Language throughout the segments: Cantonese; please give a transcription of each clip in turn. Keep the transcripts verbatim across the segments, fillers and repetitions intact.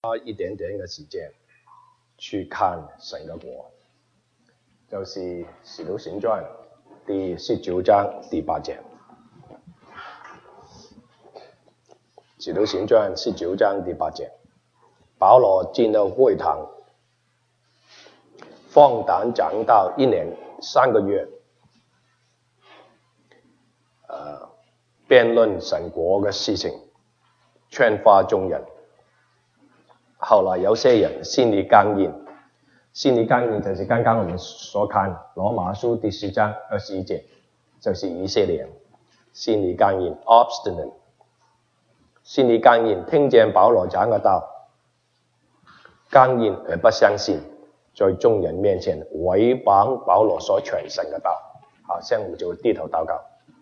花一点点的时间去看神的国，就是《使徒行传》第十九章第八节。《使徒行传》十九章第八节，保罗进了会堂，放胆讲道一年三个月，呃，辩论神国的事情，劝发众人。后来有些人心里刚硬，心里刚硬就是刚刚我们所看罗马书第十章二十一节，就是以色列人心里刚硬 obstinate， 心里刚硬，听见保罗讲的道，刚硬而不相信，在众人面前诽谤保罗所传神的道。好，现在我们就低头祷告。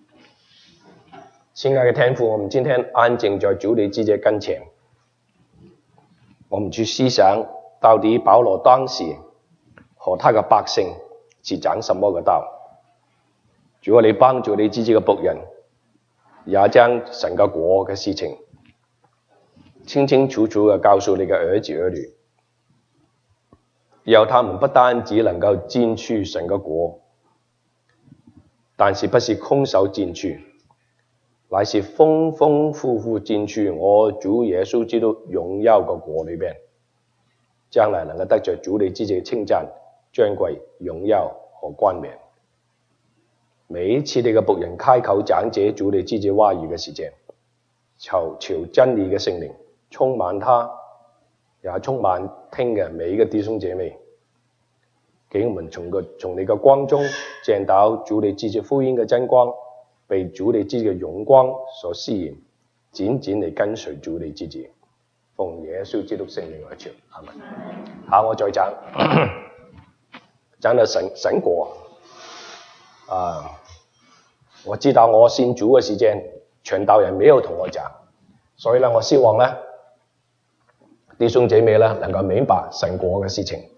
亲爱的天父，我们今天安静在主你自己跟前，我们去思想到底保罗当时和他的百姓是讲什么的道。主啊，你帮助你自己的僕人，也將神的國的事情清清楚楚地告訴你的兒子兒女，讓他們不單只能夠進去神的國，但是不是空手進去，乃是豐豐富富進去我主耶穌基督榮耀的國裏邊，將來能夠得着主你自己的稱讚、尊貴、榮耀和冠冕。每一次你嘅僕人開口講這主你自己話語嘅時間，求求真理嘅聖靈充滿他，也充滿聽嘅每一個弟兄姐妹，給我們從個從你嘅光中見到主你自己福音嘅真光，被主你自己嘅榮光所吸引，緊緊地跟隨主你自己。奉耶穌基督聖名而求，阿們。好，我再講，講到神神國啊。我知道我信主嘅時間，傳道人沒有同我講，所以呢，我希望呢弟兄姐妹呢能夠明白神國嘅事情。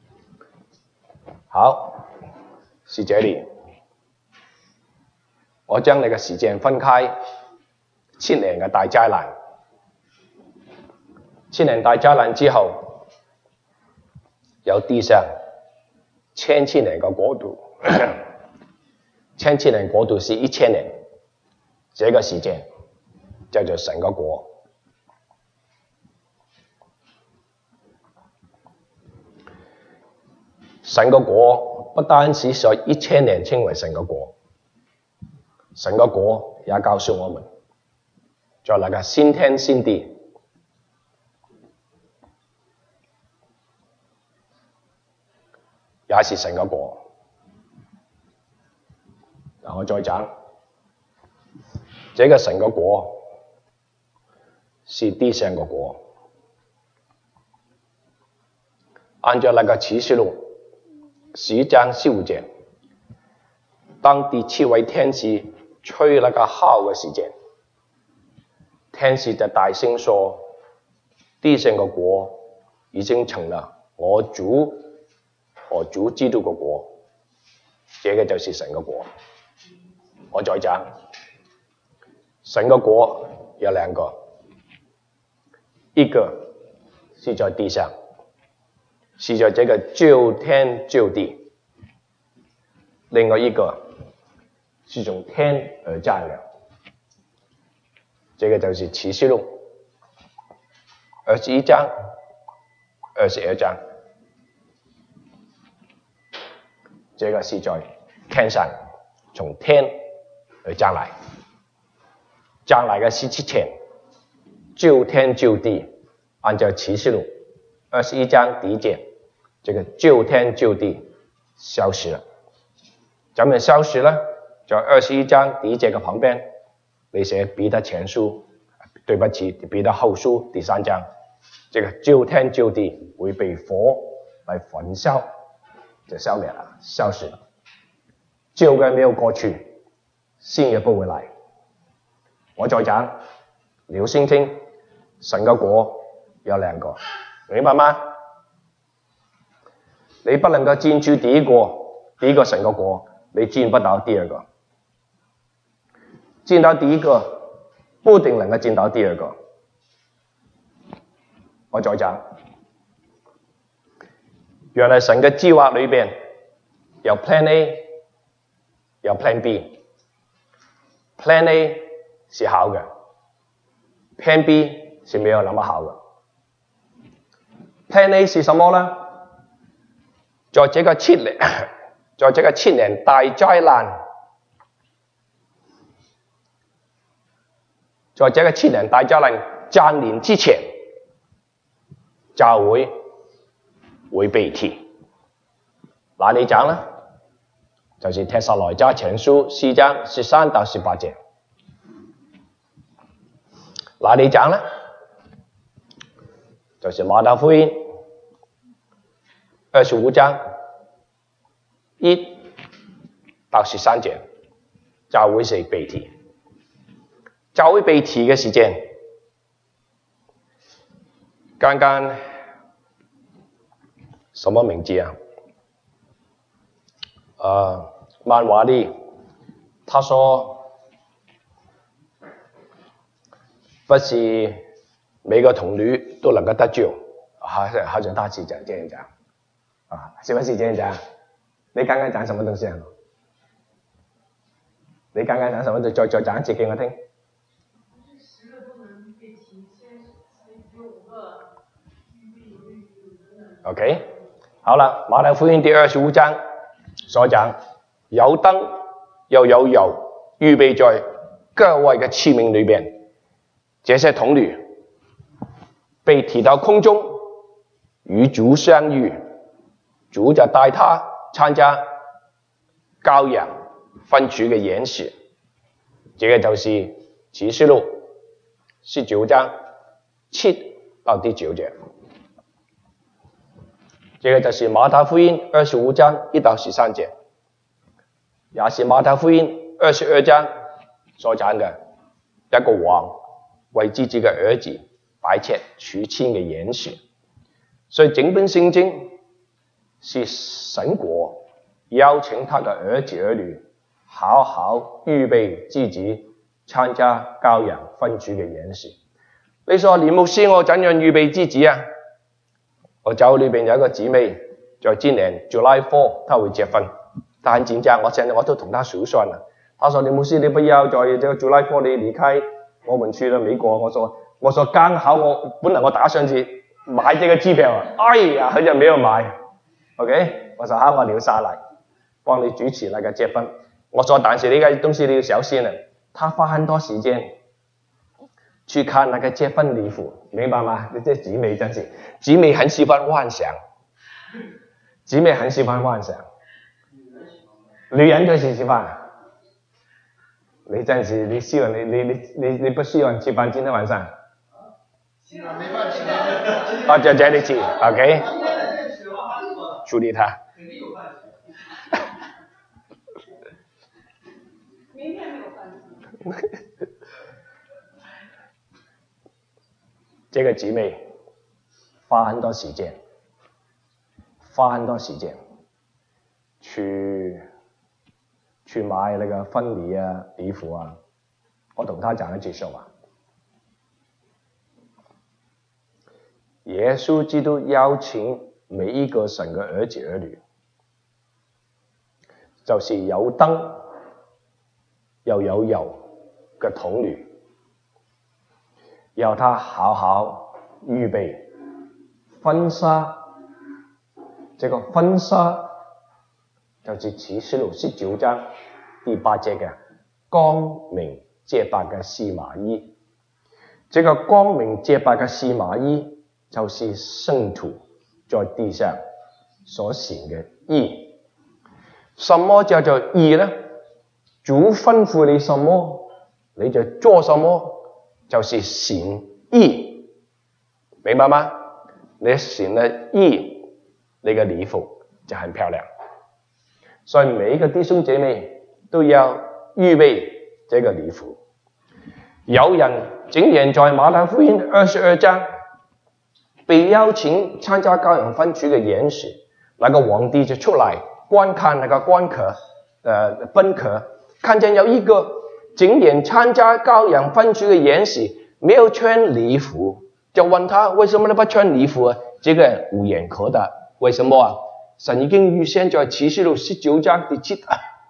好，是這裡，我將你嘅時間分開千年嘅大災難，千年大災難之後，有地上千千年嘅國度。千千年國度是一千年，這個時間叫做神的國。神的國不單是在一千年稱為神的國，神的國也告訴我們，在那個新天新地，也是神的國。我再講，這個神的國是地上的國。按照那個啟示錄十章十五節，當第七位天使吹那個號的時間，天使就大聲說，地上的國已經成了我主和主基督的國，這個就是神的國。我再講，神的國有兩個，一個是在地上，是在這個救天救地；另外一個是從天而降了，這個就是啟示錄二十一章、二十二章，這個是在天上，從天而將來，將來嘅是之前救天救地，按照啟示錄二十一章第一節，這個救天救地消失了。怎麼消失呢？在二十一章第一節嘅旁邊，你寫彼得前書，對不起，彼得後書第三章，這個救天救地會被火來焚燒，就消滅了，消失了。舊嘅沒有過去，新嘅不會來。我再講，留心聽，神嘅國有兩個，明白嗎？你不能夠進去第一個，第一個神嘅國，你進不到第二個。進到第一個，不一定能夠進到第二個。 我再講，原來神嘅計劃裏邊有 Plan A， 有 Plan B。Plan A 是好嘅 ，Plan B 是沒有那麼好嘅。Plan A 是什麼呢？在這個七年，在這個七年大災難，在這個七年大災難降臨之前，教會會被提。哪裏講呢？就是帖撒羅尼迦前書四章十三到十八節。哪裏講呢？就是馬太福音二十五章一到十三節，教會是被提。教會被提嘅時間，剛剛什麼名字啊？呃，漫畫裡他說，不是每個童女都能夠得救，好像好像他是講這樣講，啊，是不是這樣講？你剛剛講什麼東西啊？你剛剛講什麼？再再講一次給我聽。十個不能被提，先有五個預備有預備。OK， 好了，馬太福音第二十五章所講，有燈又有油預備在各位嘅器皿裏邊。這些童女被提到空中，與主相遇，主就帶他參加羔羊分主嘅筵席。這個就是啟示錄十九章七到第九節。這個就是馬太福音二十五章一到十三節，也是馬太福音二十二章所講嘅一個王為自己嘅兒子擺設娶親嘅筵席。所以整本聖經是神國邀請他嘅兒子兒女好好預備自己參加羔羊分主嘅筵席。你說連牧師我怎樣預備自己啊？我教會裏邊有一個姊妹，在今年 July four 她會結婚，她很緊張，我現在我都同她數算了。她說連牧師你不要在這個 July four 你離開我們去了美國。我說我說剛好我本來我打算去買這個機票，哎呀很久沒有買 ，OK， 我說好我留下來幫你主持那個結婚。我說但是呢個東西你要小心啊，他花很多時間去看那個結婚禮服，明白嗎？你這姊妹真是，姊妹很喜歡幻想，姊妹很喜歡幻想，女人就是喜歡。你真是，你希望你你你你你不希望吃飯今天晚上？希望沒飯吃啊！哦，就這裡去 ，OK。處理他。明天沒有飯吃。這個姊妹花很多時間，花很多時間去去買那個婚禮啊、禮服啊。我同她講一句說話：耶穌基督邀請每一個神嘅兒子兒女，就是有燈又有油嘅童女。要他好好預備婚紗，這個婚紗就是啟示錄十九章第八節嘅光明潔白嘅細麻衣。這個光明潔白嘅細麻衣就是聖徒在地上所行嘅義。什麼叫做義呢？主吩咐你什麼，你就做什麼。就是行義，明白嗎？你行了義，你嘅禮服就很漂亮。所以每一個弟兄姐妹都要預備這個禮服。有人竟然在馬太福音二十二章被邀請參加羔羊分主嘅筵席，那個皇帝就出來觀看那個關客，呃賓客，看見有一個竟然參加羔羊分主嘅筵席，沒有穿禮服， 就问他为什么你不穿衣服啊？这个无言可答。为什么啊？神已经预先在启示录十九章第七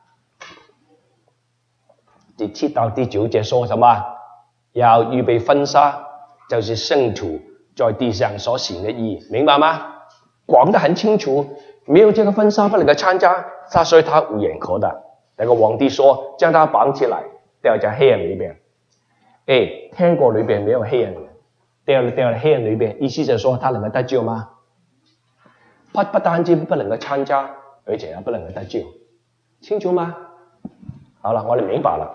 第七到第九节说什么？要预备婚纱，就是圣徒在地上所行的义，明白吗？讲得很清楚，没有这个婚纱不能够参加，他所以他无言可答。那个皇帝说将他绑起来，掉在黑暗里边。诶，天国里边没有黑暗的，掉了掉了黑暗里边，意思就是说他能够得救吗？不不单止不能够参加，而且也不能够得救，清楚吗？好了，我哋明白了。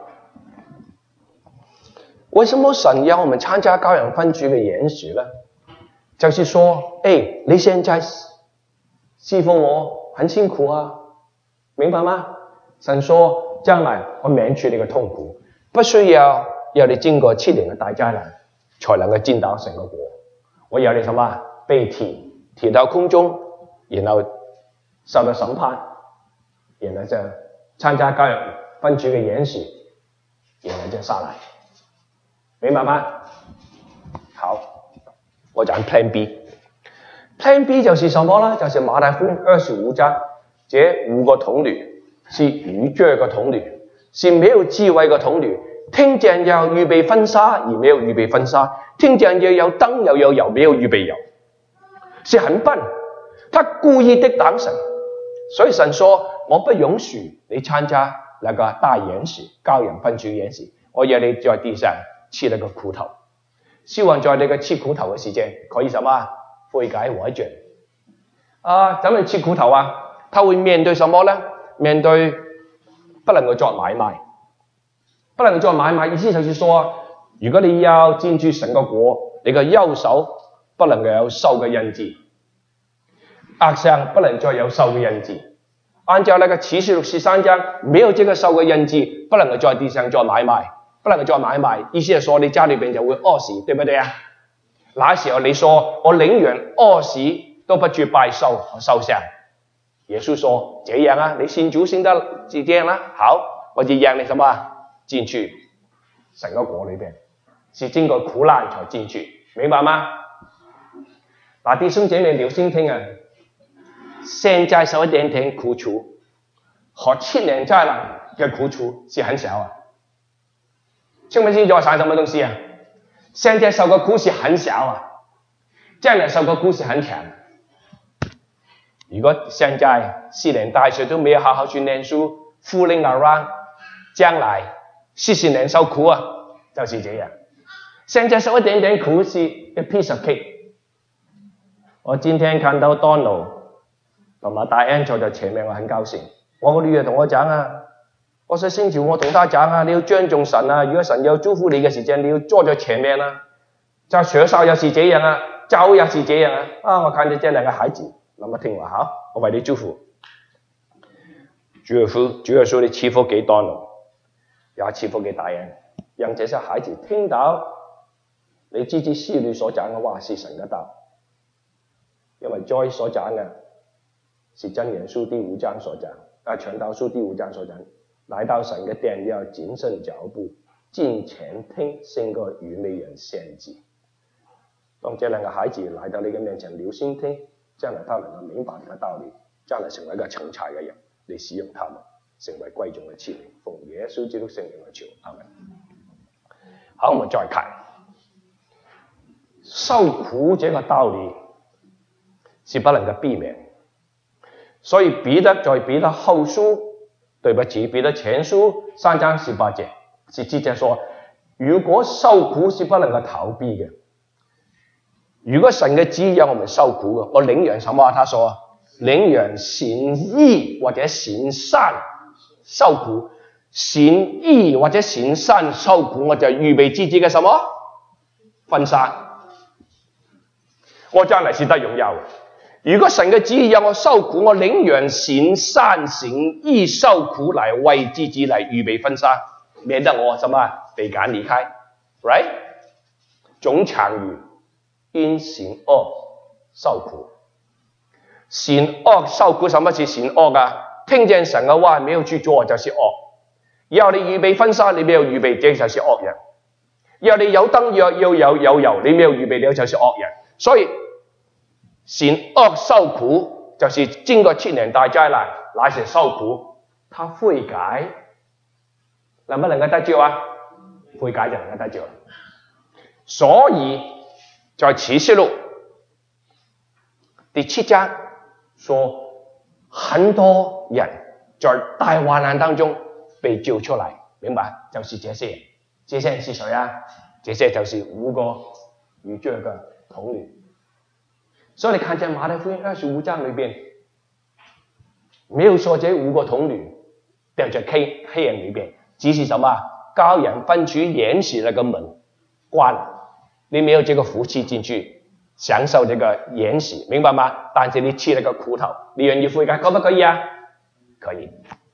为什么神要我们参加羔羊分主的筵席呢？就是说，诶，你现在侍奉我很辛苦啊，明白吗？神说将来我免除你的痛苦，不需要要你经过七年的大灾难才能够进到神的国。我要你什么？被提提到空中，然后受到审判，然后就参加羔羊分主的筵席，然后就下来，明白吗？好，我讲 Plan B。Plan B 就是什么呢？就是马太福音二十五章，这五个童女是愚拙的童女，是没有智慧的童女。听见要预备婚纱，而没有预备婚纱；听见要有灯又有油，没有预备油，是很笨。他故意的挡神，所以神说：我不允许你参加那个大筵席、羔羊分主筵席，我要你在地上吃那个苦頭。希望在你嘅吃苦頭嘅時間，可以什麼？悔改回轉。啊，怎樣吃苦頭啊？他會面對什麼呢？面對不能夠作買賣，不能夠作買賣，意思就是說，如果你要進駐神嘅國，你嘅右手不能夠有獸嘅印字，額上不能再有獸嘅印字。按照那個啟示錄十三章，沒有這個獸嘅印字，不能夠在地上做買賣。不能夠再買賣，意思係說你家裏邊就會餓死，對不對啊？那時候你說我寧願餓死都不去拜獸和獸像。耶穌說：這樣啊，你信主信得這樣啦，好，我就讓你什麼進去神嘅國裏邊，是經過苦難才進去，明白嗎？嗱，弟兄姐妹留心聽啊，現在受一點點苦楚，和七年災難嘅苦楚是很小啊。清不清楚我講什麼東西啊？現在受個苦是很小啊，將來受個苦是很強。如果現在四年大學都沒有好好去念書 fooling around， 將來四十年受苦啊，就是這樣。現在受一點點苦是 a piece of cake。我今天看到 Donald 同埋大 Ann 坐在前面，我很高興。我個女兒同我講啊，我說星期我同他講啊，你要尊重神啊！如果神要祝福你嘅時間，你要坐在前面啊。在學校也是這樣啊，教會也是這樣啊。啊，我看見這兩個孩子，那麼聽話好，我為你祝福。主耶穌，主耶穌你賜福給 Donald， 也賜福給大人，讓這些孩子聽到你自己心裏所講嘅話是神嘅道，因為 Joy 所講嘅是箴言書第五章所講，啊傳道書第五章所講。來到神嘅殿要謹慎腳步，近前聽勝過愚昧人獻祭。當這兩個孩子來到你嘅面前，留心聽，將來他能夠明白你嘅道理，將來成為一個成才嘅人，你使用他們，成為貴重嘅器皿，奉耶穌基督聖名嚟求，阿們。好，我們再看受苦這個道理是不能夠避免，所以彼得在彼得後書。對不起，彼得前書三章十八節是直接說，如果受苦是不能夠逃避嘅，如果神嘅旨意讓我們受苦嘅，我寧願什麼？他說寧願行義或者行善受苦，行義或者行善受苦，我就預備自己嘅什麼婚紗，我將來是得榮耀。如果神嘅旨意讓我受苦，我寧願行善行義受苦嚟為自己嚟預備婚紗，免得我什麼被趕離開 ，right？ 總常如因行惡受苦，行惡受苦，什麼是行惡啊？聽見神嘅話沒有去做就是惡，要你預備婚紗，你沒有預備，這就是惡人。 要你有燈要要有有油，你沒有預備了就是惡人。所以善惡受苦，就是經過七年大災難，乃是受苦，他悔改，能不能夠得救啊？悔改就能夠得救。所以在啟示錄第七章說，很多人在大患難當中被救出來，明白？就是這些人。這些人是誰啊？這些就是五個與罪嘅童女。所以你看見馬太福音二十五章裏邊，沒有說這五個童女掉在黑黑暗裏邊，只是什麼？高人分出原始那個門關了，你沒有這個福氣進去享受這個原始，明白嗎？但是你吃那個苦頭，你願意悔改，可不可以啊？可以。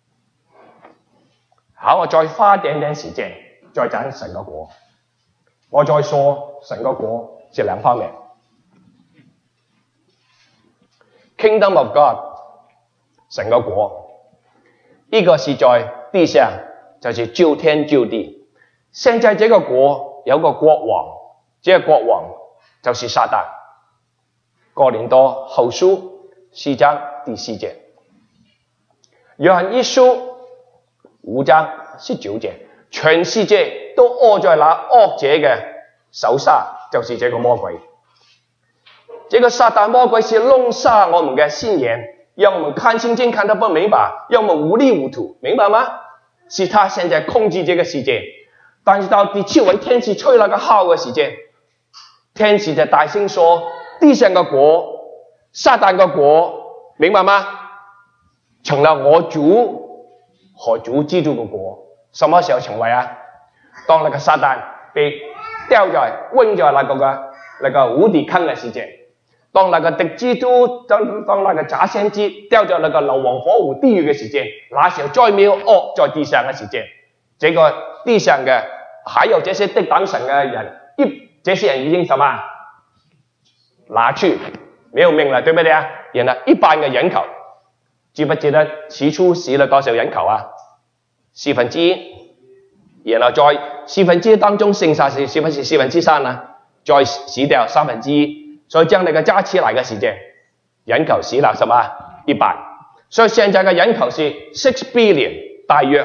好，我再花點點時間再講神個國。我再說神個國是兩方面。Kingdom of God， 神個國，一個是在地上，就是救天救地。現在這個國有個國王，這個國王就是撒旦。哥林多後書四章第四節，約翰一書五章十九節，全世界都握在那惡者嘅手下，就是這個魔鬼。這個撒旦魔鬼是弄瞎我們嘅心眼，讓我們看聖經看得不明白，讓我們糊裡糊塗，明白嗎？是他現在控制這個世界。但是到第七位天使吹那個號嘅時間，天使就大聲說：地上嘅國，撒旦嘅國，明白嗎？成了我主和主基督嘅國。什麼時候成為啊？當那個撒旦被掉在扔在那個嘅那個無底坑嘅時間。當那個敵基督，當當那個假先知掉在那個硫磺火湖地獄嘅時間，那時候再沒有惡在地上嘅時間，這個地上嘅還有這些敵擋神嘅人，一這些人已經什麼拿去沒有命了，對不對啊？然後一半嘅人口，記不記得起初死了多少人口啊？四分之一，然後在四分之一當中剩下是是不是四分之三啊？再死掉三分之一。所以將那個加起來嘅時間，人口死了什麼一半，所以現在嘅人口是 six billion 大約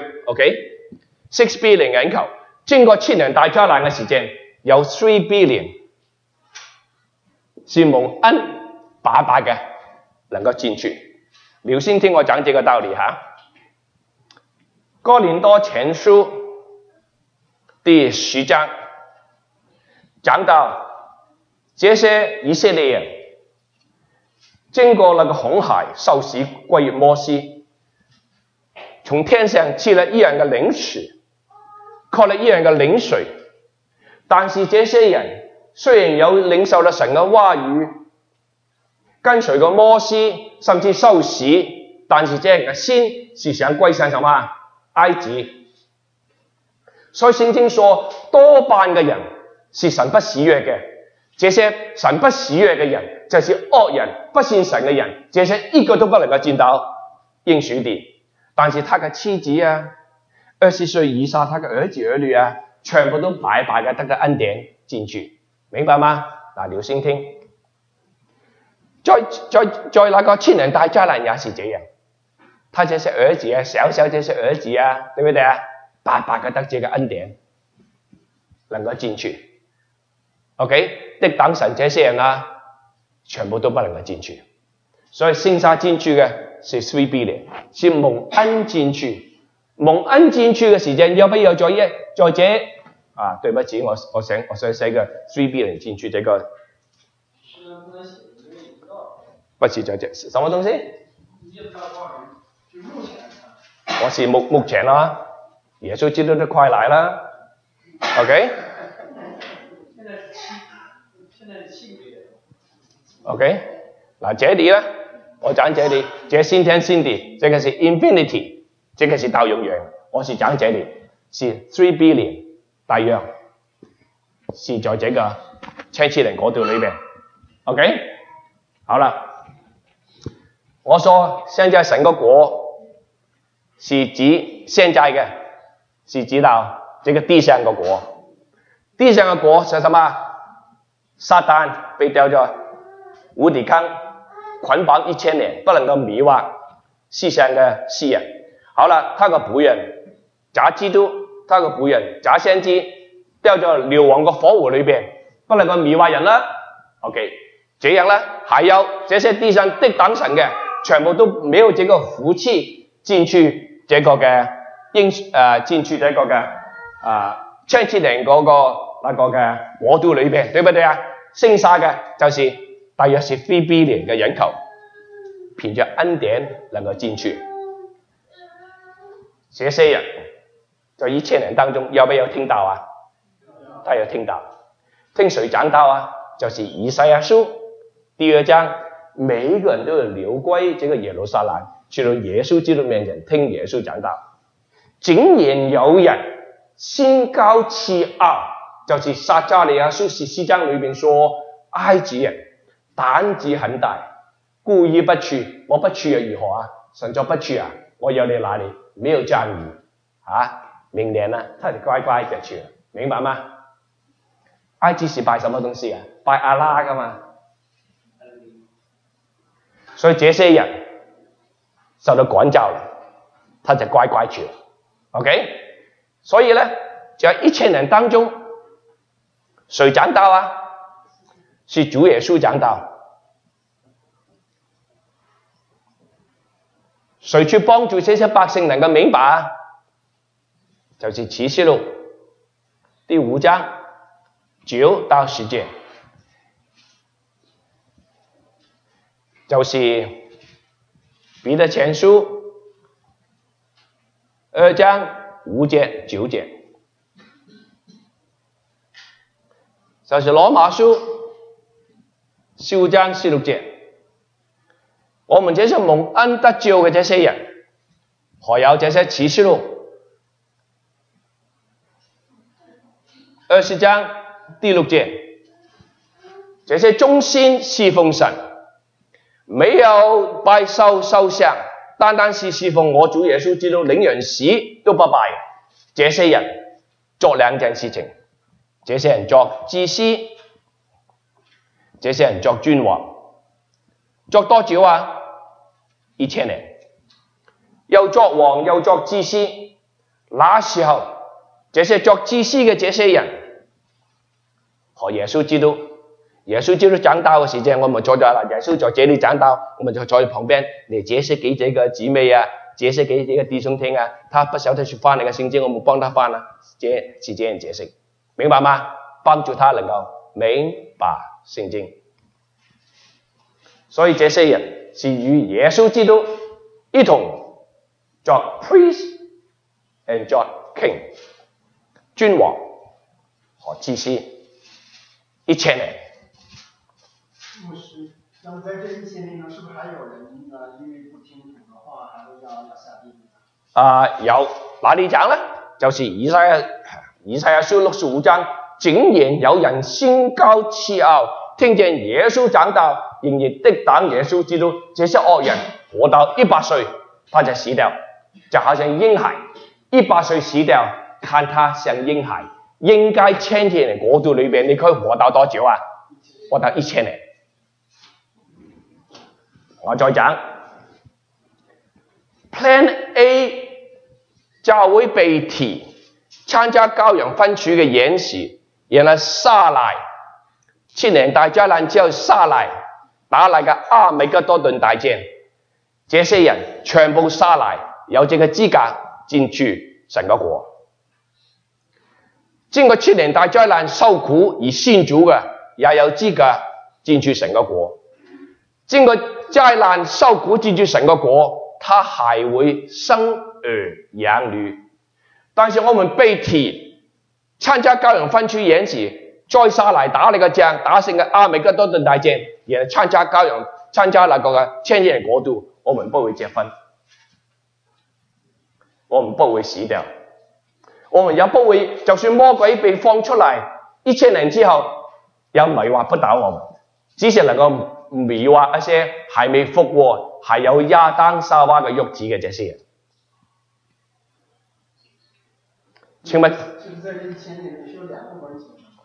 ，OK，six billion 人口，經過七年大災難嘅時間，有 three billion 是蒙恩白白嘅能夠進去。留心聽我講這個道理哈。哥林多前書第十章講到。這些以色列人經過那個紅海受洗歸摩西，從天上吃了一樣的靈食，喝了一樣的靈水，但是這些人雖然有領受了神的話語，跟隨過摩西，甚至受洗，但是這樣的心是想歸向什麼？埃及。所以聖經說多半嘅人是神不喜悅嘅。這些神不喜悅嘅人，就是惡人，不信神嘅人，這些一個都不能夠進到應許地。但是他嘅妻子啊，二十歲以下，他嘅兒子兒女啊，全部都白白嘅得到恩典進去，明白嗎？嗱，留心聽。在在在那個千年大災難也是這樣，他這些兒子啊，小小這些兒子啊，對不對啊？白白嘅得這個恩典，能夠進去。OK， 敵擋神這些人啊，全部都不能夠進去。所以剩下進去嘅是 three billion， 是蒙恩進去。蒙恩進去嘅時間，要不要再一再這啊？對不起，我我想我想寫個 three billion 進去這個，不是在這什麼東西？我是目目前啦，耶穌基督都快來啦。OK。OK， 嗱，這裡呢，我講這裡，這新天新地，這個是 infinity， 這個是到永遠。我是講這裡是 three billion， 大約是在這個千禧年國度裡面。OK， 好了，我說現在神個國是指現在嘅，是指到這個地上個國。 地上的国是什么？撒旦被掉在无底坑，捆绑一千年，不能够迷惑世上的世人。好了，他個僕人假基督，他個僕人假先知，掉在硫磺嘅火湖裏邊，不能夠迷惑人啦。OK， 這樣呢，還有這些地上的等神嘅，全部都沒有這個福氣進去這個嘅應誒進去這個嘅啊千禧年嗰個那個嘅國度裏邊，對不對啊？剩下嘅就是大約是非必然嘅人口，憑着恩典能夠進去。這些人在一千年當中有沒有聽到啊？他有聽到，聽誰講道啊？就是以賽亞書第二章，每一個人都要流歸這個耶路撒冷，去到耶穌基督面前聽耶穌講道。竟然有人心高氣傲，就是撒迦利亞書十四章裏面說，埃及人膽子很大，故意不去，我不去又如何啊？神就不去啊？我有你哪裡？沒有降雨啊！明年呢，他就乖乖的去了，明白嗎？埃及是拜什麼東西啊？拜阿拉噶嘛。所以這些人受到管教了，他就乖乖去了。OK， 所以呢，在一千人當中，誰講道啊？是主耶穌講道。誰去幫助這些百姓能夠明白啊？就是啟示錄第五章九到十節，就是彼得前書二章五節九節，就是羅馬書十五章十六節。我們這些蒙恩得救的這些人，還有這些啟示錄二十章第六節，這些忠心侍奉神，沒有拜獸獸像，單單是侍奉我主耶穌基督，連人死都不拜。這些人做兩件事情，這些人作祭司，這些人作君王，作多久啊？一千年，又作王又作祭司。那時候，這些作祭司嘅這些人和耶穌基督，耶穌基督講道嘅時間，我們坐在啦，耶穌在這裡講道，我們就坐在旁邊。你這些給這個姊妹啊，這些給這個弟兄聽啊，他不曉得去翻那個聖經，我們幫他翻啊，這是這樣解釋，明白嗎？幫助他能夠明白聖經。所以這些人是與耶穌基督一同作 priest and 作 king 君王和祭司一千年。 牧師，那麼在這一千年中，是不是還有人呢？因為不聽主的話，還會要要下地獄？ 啊，有，哪裡講呢？就是以賽亞以賽亞書六十五章，竟然有人心高氣傲，聽見耶穌講道，仍然敵擋耶穌基督。這些惡人活到一百歲，他就死掉，就好像嬰孩，一百歲死掉，看他像嬰孩。應該千禧年國度裏邊，你可以活到多久啊？活到一千年。我再講 Plan A 教會被提參加羔羊分處嘅演示，然後下來七年大災難之後下來打那個阿美加多頓大戰，這些人全部下來有這個資格進去神嘅國。經過七年大災難受苦而信主嘅，也有資格進去神嘅國。經過災難受苦進去神嘅國，他還會生兒養女。但是我們被提參加羔羊分區演示，再下來打那個仗，打勝個阿美加多頓大戰，然後參加羔羊，參加那個嘅千禧年國度，我們不會結婚，我們不會死掉，我們也不會，就算魔鬼被放出來，一千年之後，也迷惑不到我們，只是能夠迷惑一些還未復活，還有亞當夏娃嘅肉子嘅這些人。請問？ 是不是在這一千年需要兩個關係？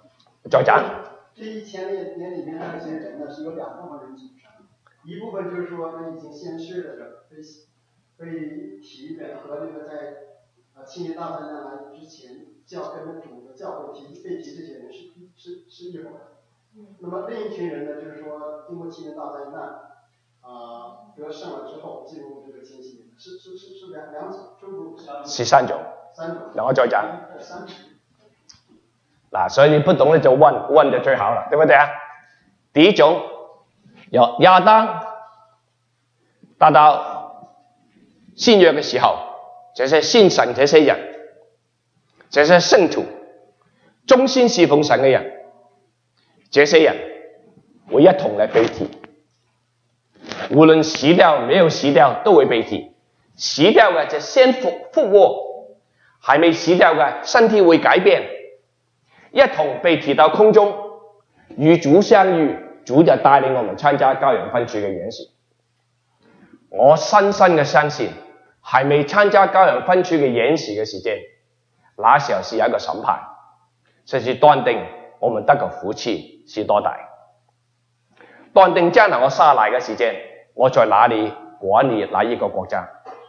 再讲。 这一千年年里面那些人呢，是有两部分人组成，一部分就是说那已经先逝的人，被被提的和那个在呃七年大灾难来之前教跟主的教会提被提这些人是是是一伙的。那么另一群人呢，就是说经过七年大灾难啊、呃、得胜了之后进入这个千禧年，是是是是两两种，中国是三種， 三種， 然後再講。 三種。 嗱，所以你不懂咧就問問就最好啦，對不對啊？第一種由亞當達到新約嘅時候，這些信神這些人，這些聖徒，忠心侍奉神嘅人，這些人會一同嚟被提，無論死掉沒有死掉都會被提。死掉嘅就先復復活，還未死掉嘅身體會改變，一同被提到空中，與主相遇，主就帶領我們參加羔羊分處嘅演示。我深深嘅相信，還未參加羔羊分處嘅演示嘅時間，那時候是有一個審判，就是斷定我們得嘅福氣是多大。斷定將來我下來嘅時間，我在哪裡管理哪一個國家？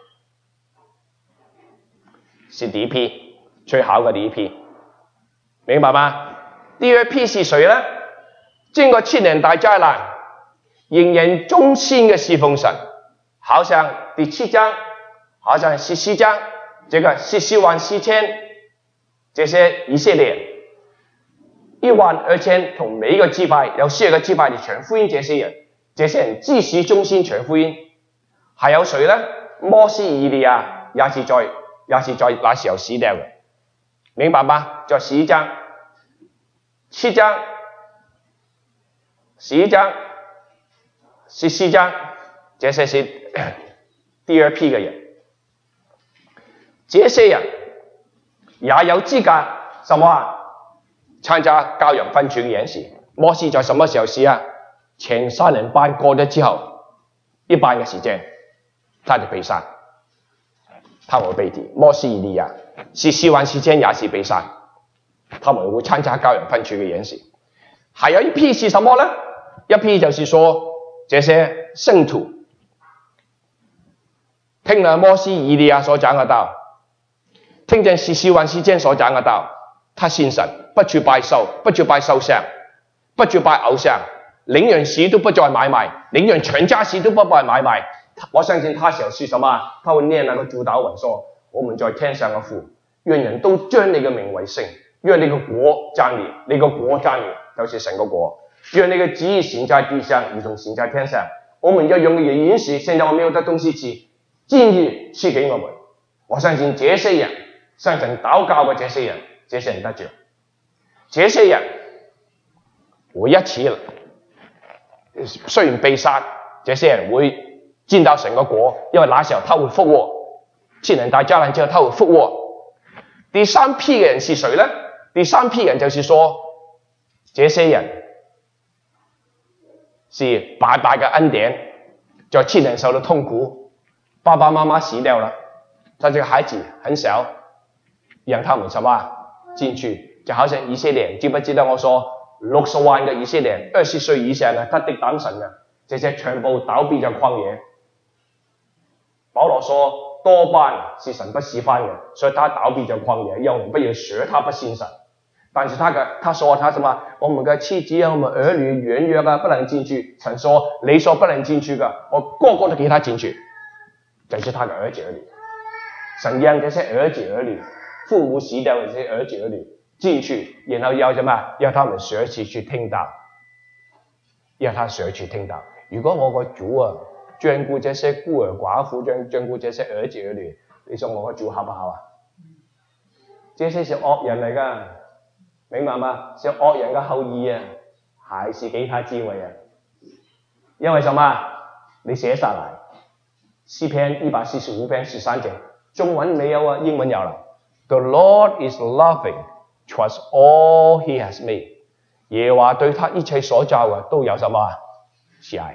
是第一批，最好嘅第一批，明白嗎？第二批是誰呢？經過七年大災難，仍然忠心嘅侍奉神，好像第七章，好像十四章，這個十四萬四千，這些以色列一萬二千同每一個支派有四個支派嚟傳福音，這些人，這些人至始忠心傳福音。還有誰呢？摩西、以利亞也是在也是在那時候死掉嘅，明白嗎？在十一章、七章、十一章、十四章，這些是第二批嘅人。這些人也有資格什麼啊？參加羔羊分處嘅演示。摩西在什麼時候死啊？前三年半過咗之後，一半嘅時間，他就被殺。他們會被提，摩西、以利亞，十四萬四千也是被殺，他們會參加羔羊分處嘅演示。還有一批是什麼呢？一批就是說，這些聖徒聽了摩西、以利亞所講嘅道，聽見十四萬四千所講嘅道，他信神，不去拜獸，不去拜獸像，不去拜偶像，領人死都不再買賣，領人全家死都不再買賣。我相信他時候是什麼？他會念那個主禱文說：我們在天上嘅父，願人都將你嘅名為聖，願你嘅國降臨，你嘅國降臨就是神嘅國，願你嘅旨意行在地上，如同行在天上。我們要用嘅飲食，現在我沒有得東西吃，今日賜給我們。我相信這些人，向神禱告嘅這些人，這些人得着，這些人會一起，雖然被殺，這些人會見到神個國，因為那時候他會復活，七年大災難之後他會復活。第三批嘅人是誰呢？第三批人就是說，這些人是白白嘅恩典，在七年受到痛苦，爸爸媽媽死掉了，他這個孩子很小，讓他們什麼進去，就好像以色列，知不知道我說六十萬嘅以色列二十歲以上嘅，他敵擋神嘅，這些全部倒閉在曠野。保羅說多半是神不喜歡的，所以他倒閉在曠野，讓我們不要學他不信神。但是他的他說他什麼？我們的妻子啊，我們兒女軟弱啊，不能進去。神說你說不能進去的，我個個都給他進去，就是他的兒子兒女。神讓這些兒子兒女，父母死掉的這些兒子兒女進去，然後要什麼？要他們學習去聽道，要他學習聽道。如果我個主啊，照顧這些孤兒寡婦，照照顧這些兒子兒女，你說我個主好不好啊？這些是惡人嚟㗎，明白嗎？是惡人嘅後裔啊，還是給他智慧啊？因為什麼？你寫下來，詩篇一百四十五篇十三節，中文沒有啊，英文有啦。The Lord is loving towards all He has made。耶和華對他一切所造嘅都有什麼？慈愛。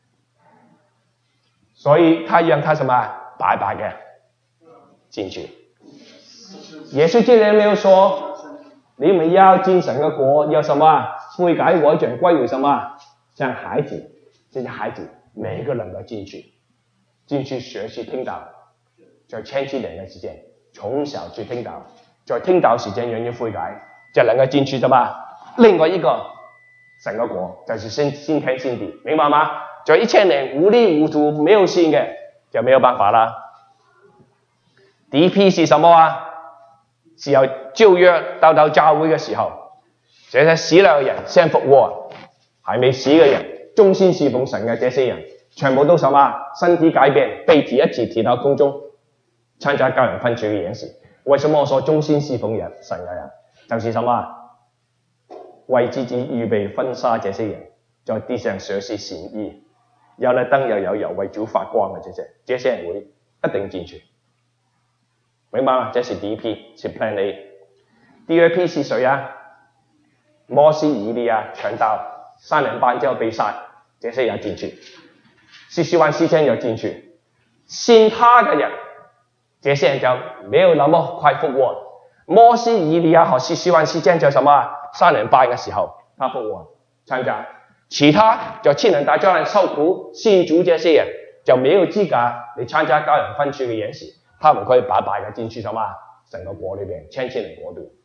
所以他讓他什麼白白嘅進去。耶穌基督沒有說你们要进神的国，要什么？悔改回转归回什么？像孩子，这些孩子每一个人都进去，进去学习听道，在千禧年的时间，从小去听道，在听道时间愿意悔改，就能够进去的嘛。另外一个神的国就是新新天新地，明白吗？在一千年糊里糊涂没有信嘅，就没有办法啦。第一批是什么啊？是由旧約到到教會嘅時候，這些死了嘅人先復活，還未死嘅人，忠心侍奉神嘅這些人，全部都什麼？身體改變，被提一次提到空中，參加教人分組嘅演示。為什麼我說忠心侍奉人神嘅人？就是什麼？為自己預備婚紗這些人，在地上學習善意，有了燈又有油為主發光嘅這些，這些人會一定進去。明白嗎？這是第一批，是 Plan A。第二批是誰啊？摩西、以利亞傳道，三年半之後被殺，這些人進去。士師還詩篇有進去。信他的人，這些人就沒有那麼快復活。摩西、以利亞和士師還詩篇就什麼？三年半嘅時候，他復活參加。其他就千人大災難受苦信主這些人，就沒有資格嚟參加教人分組嘅演示。他們可以白白嘅進去什麼？整個國裏邊，千千年國度，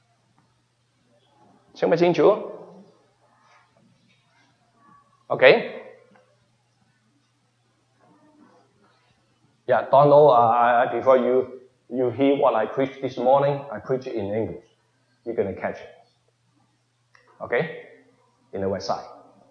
清不清楚 ？OK？ Yeah, Donald, uh, before you you hear what I preached this morning, I preached it in English. You're gonna catch it. OK? In the website.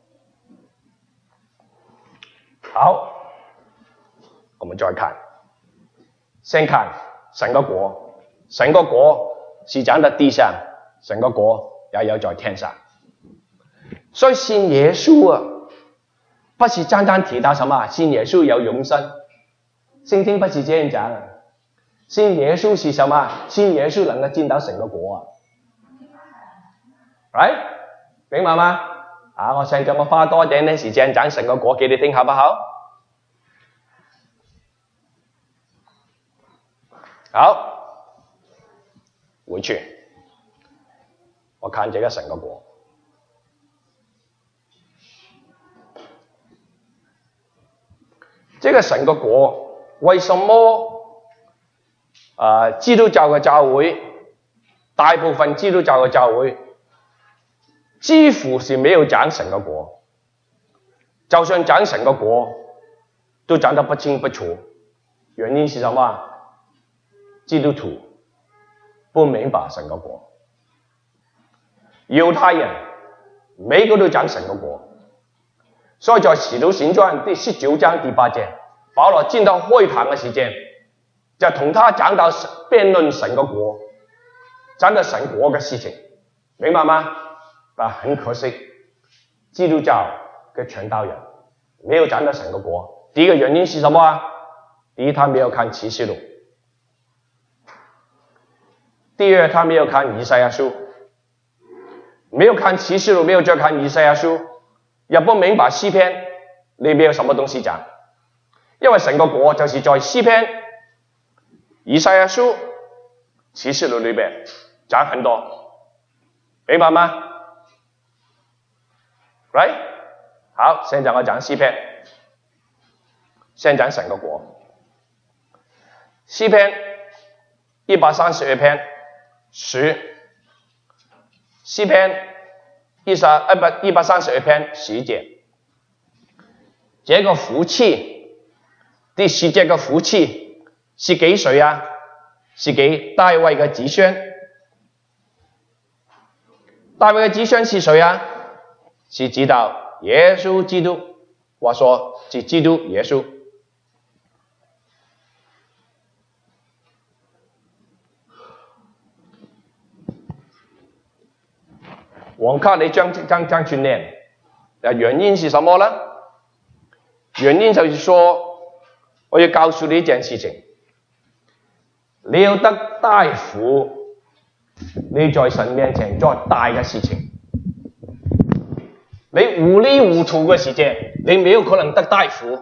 好，我們再看。先看神個國，神個國是長在地上，神個國也有在天上。所以信耶穌啊，不是單單提到什麼信耶穌有永生，聖經不是這樣講啊。信耶穌是什麼？信耶穌能夠進到神個國啊。right？ 明白嗎？啊，我想咁我花多點啲時間講神個國給你聽，好不好？好，回去，我看這個神個國。這個神個國為什麼啊、呃？基督教嘅教會，大部分基督教嘅教會幾乎是沒有講神個國，就算講神個國，都講得不清不楚。原因是什麼？基督徒不明白神個國，猶太人每個都講神個國，所以在使徒行傳第十九章第八節，保羅進到會堂嘅時間，就同他講到辯論神個國，講到神國嘅事情，明白嗎？但很可惜，基督教嘅傳道人沒有講到神個國。第一個原因是什麼啊？第一，他沒有看啟示錄。第二，他沒有看以賽亞書，沒有看啟示錄，沒有再看以賽亞書，也不明白詩篇裏面有什麼東西講。因為神個國就是在詩篇、以賽亞書、啟示錄裏面講很多，明白嗎 ？Right？ 好，現在我講詩篇，先講神個國。詩篇一百三十二篇。十，詩篇一百一百三十二篇十節，這個福氣，第十節嘅福氣是給誰啊？是給大衛嘅子孫。大衛嘅子孫是誰啊？是指到耶穌基督，話說是基督耶穌。往卡你將將將去念，原因是什麼呢？原因就是說，我要告訴你一件事情，你要得大福，你在神面前做大嘅事情。你糊里糊塗嘅時間，你沒有可能得大福，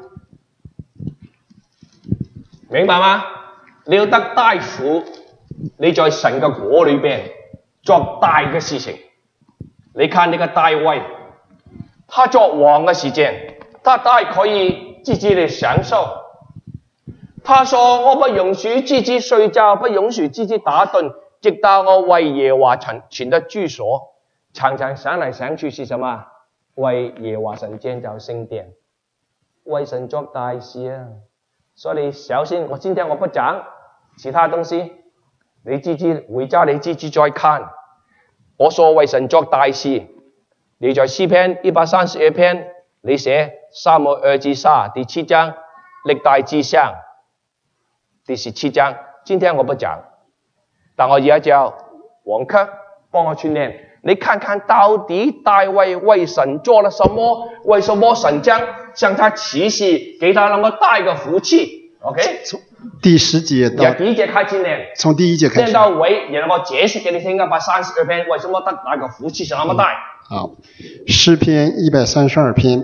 明白嗎？你要得大福，你在神嘅國裏邊做大嘅事情。你看那个大卫，他做王嘅時間，他大可以自己嚟享受。他說：我不容許自己睡覺，不容許自己打盹，直到我為耶和華存的居所。常常想來想去是什麼？為耶和華神建造聖殿，為神做大事啊！所以你小心，我今天我不講其他東西，你自己回家你自己再看。我說為神做大事，你在詩篇一百三十二篇，你寫撒母耳記下第七章，歷代志上第十七章。今天我不講，但我而家叫王克幫我訓練。你看看到底大衛為神做了什麼？為什麼神將向他啟示，給他那麼大一個福氣 ？OK， 從第十節到第一節開始念， 從第一節開始念到尾，然後我解釋給你聽一百三十二篇，為什麼他那個福氣是那麼大？ 嗯、好，詩篇一百三十二篇，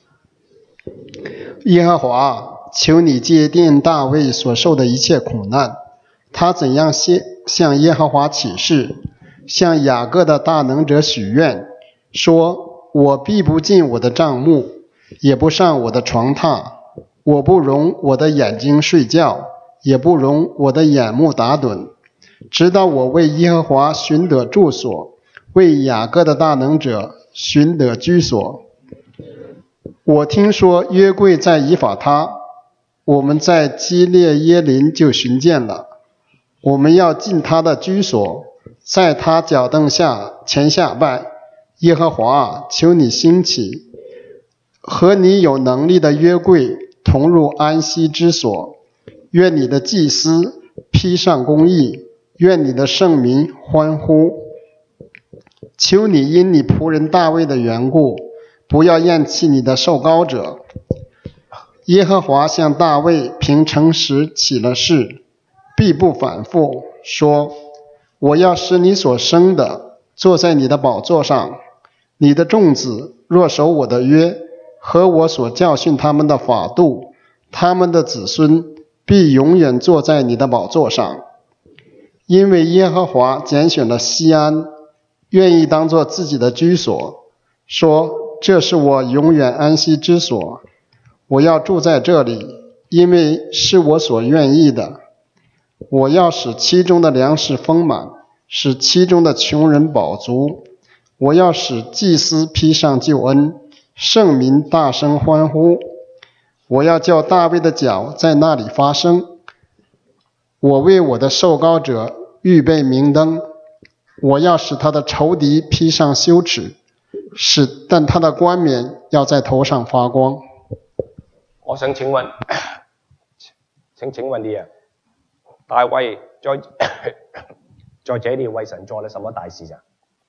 耶和華，求你接奠大衛所受的一切苦難，他怎樣向耶和華起誓，向雅各的大能者許願，說：我必不進我的帳幕，也不上我的床榻，我不容我的眼睛睡覺，也不容我的眼目打盹，直到我為耶和華尋得住所，為雅各的大能者尋得居所。我聽說約櫃在以法他，我們在基列耶琳就尋見了，我們要進他的居所，在他腳凳下前下拜。耶和華，求你興起，和你有能力的約櫃同入安息之所。願你的祭司披上公義，願你的聖民歡呼。求你因你僕人大衛的緣故，不要厭棄你的受膏者。耶和華向大衛憑誠實起了誓，必不反覆，說：我要使你所生的坐在你的寶座上，你的眾子若守我的約和我所教訓他們的法度，他們的子孫必永遠坐在你的寶座上。因為耶和華揀選了錫安，願意當作自己的居所，說：這是我永遠安息之所，我要住在這裡，因為是我所願意的。我要使其中的糧食豐滿，使其中的窮人飽足。我要使祭司披上救恩，聖民大聲歡呼。我要叫大衛的腳在那裡發聲。我為我的受膏者預備明燈，我要使他的仇敵披上羞恥，使但他的冠冕要在頭上發光。 我想請問，請請問你啊，大衛在在這裡為神做了什麼大事啊？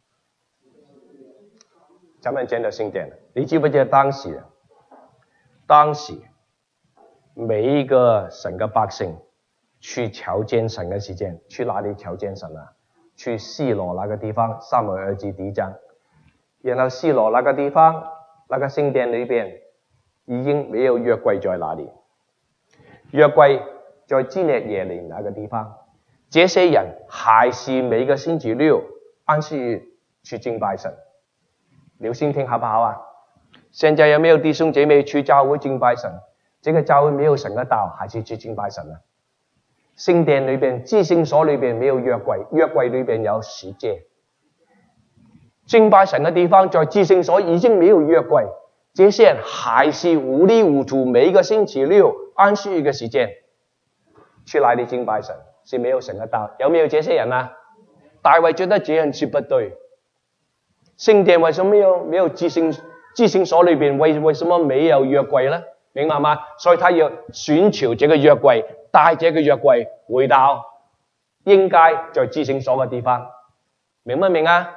咱們建造聖殿，你知不知道當時當時每一個神嘅百姓去朝見神嘅時間，去哪裡朝見神啊？去示羅那個地方，撒母耳記第一章。然後示羅那個地方，那個聖殿裏邊已經沒有約櫃在那裡，約櫃在基列耶琳那個地方。這些人還是每個星期六安息日去敬拜神。留心聽好不好啊？現在有沒有弟兄姐妹去教會敬拜神？這個教會沒有神的道，還是去敬拜神啊？聖殿裏邊、至聖所裏邊沒有約櫃，約櫃裏邊有十誡。敬拜神的地方在至聖所已經沒有約櫃，這些人還是糊裡糊塗，每一個星期六安息日嘅時間去哪裡敬拜神，是沒有神的道。有沒有這些人啊？大衛覺得這樣是不對。聖殿為什麼沒有沒有至聖至聖所裏邊為為什麼沒有約櫃呢？明白嗎？所以他要尋求這個約櫃，帶這個約櫃回到應該在至聖所嘅地方，明唔明啊？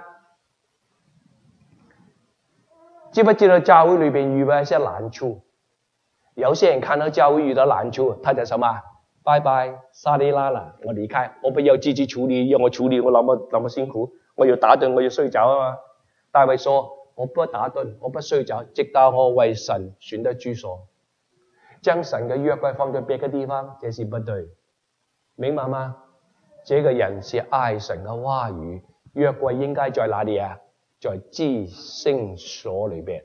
知不知道教會裏邊遇到一些難處？有些人看到教會遇到難處，他就什麼？拜拜，沙利拉啦，我離開，我不要自己處理，讓我處理，我那麼那麼辛苦，我要打盹，我要睡覺啊嘛。大衛說：我不打盹，我不睡覺，直到我為神尋得居所。將神嘅約櫃放在別嘅地方，這是不對，明白嗎？這個人是愛神嘅話語， 約櫃應該在哪裏啊？在至聖所裏邊。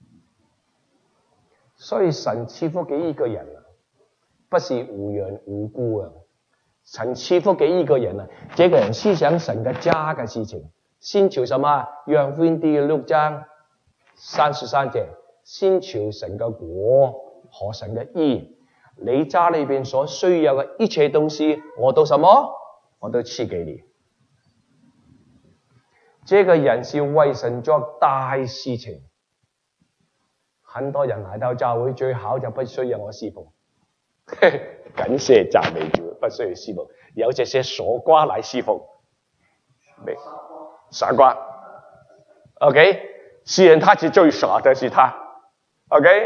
所以神賜福給一個人啊，不是無緣無故啊。神賜福給一個人啊，這個人思想神嘅家嘅事情，先求什麼？約翰福音第六章三十三節，先求神嘅國和神嘅義，你家裏邊所需要嘅一切東西，我都什麼？我都賜給你。這個人是為神做大事情。很多人來到教會最好就不需要我侍奉，感謝讚美主，不需要侍奉。有這些傻瓜來侍奉，傻瓜 ，OK？ 世人他是最傻的是他 ，OK？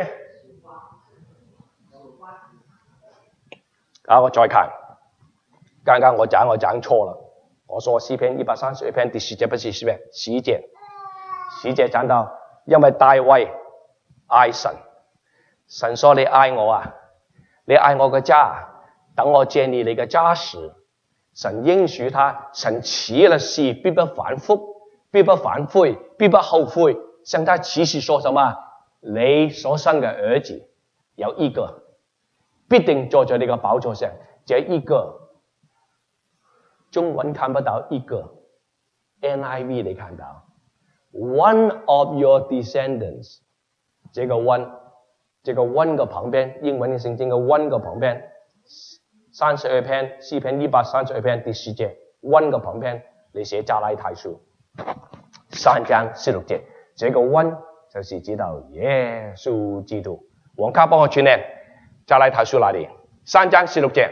啊，我再看，剛剛我講我講錯了，我說詩篇一百三十二篇第十節不是詩篇，十節，十節講到，因為大衛愛神，神說你愛我啊，你愛我嘅家，等我建立你嘅家時，神應許他，神起了誓必不反覆，必不反悔，必不後悔，向他起誓說什麼？你所生嘅兒子有一個，必定坐在你嘅寶座上，這一個中文看不到一個 ，N I V 你看到 ，one of your descendants。這個 one， 這個 one 嘅旁邊，英文嘅聖經嘅 one 嘅旁邊，三十二篇詩篇一百三十二篇第十節 one 嘅旁邊，你寫加拉太書三章十六節，這個 one 就是指到耶穌基督。王卡幫我串念加拉太書哪裡？三章十六節。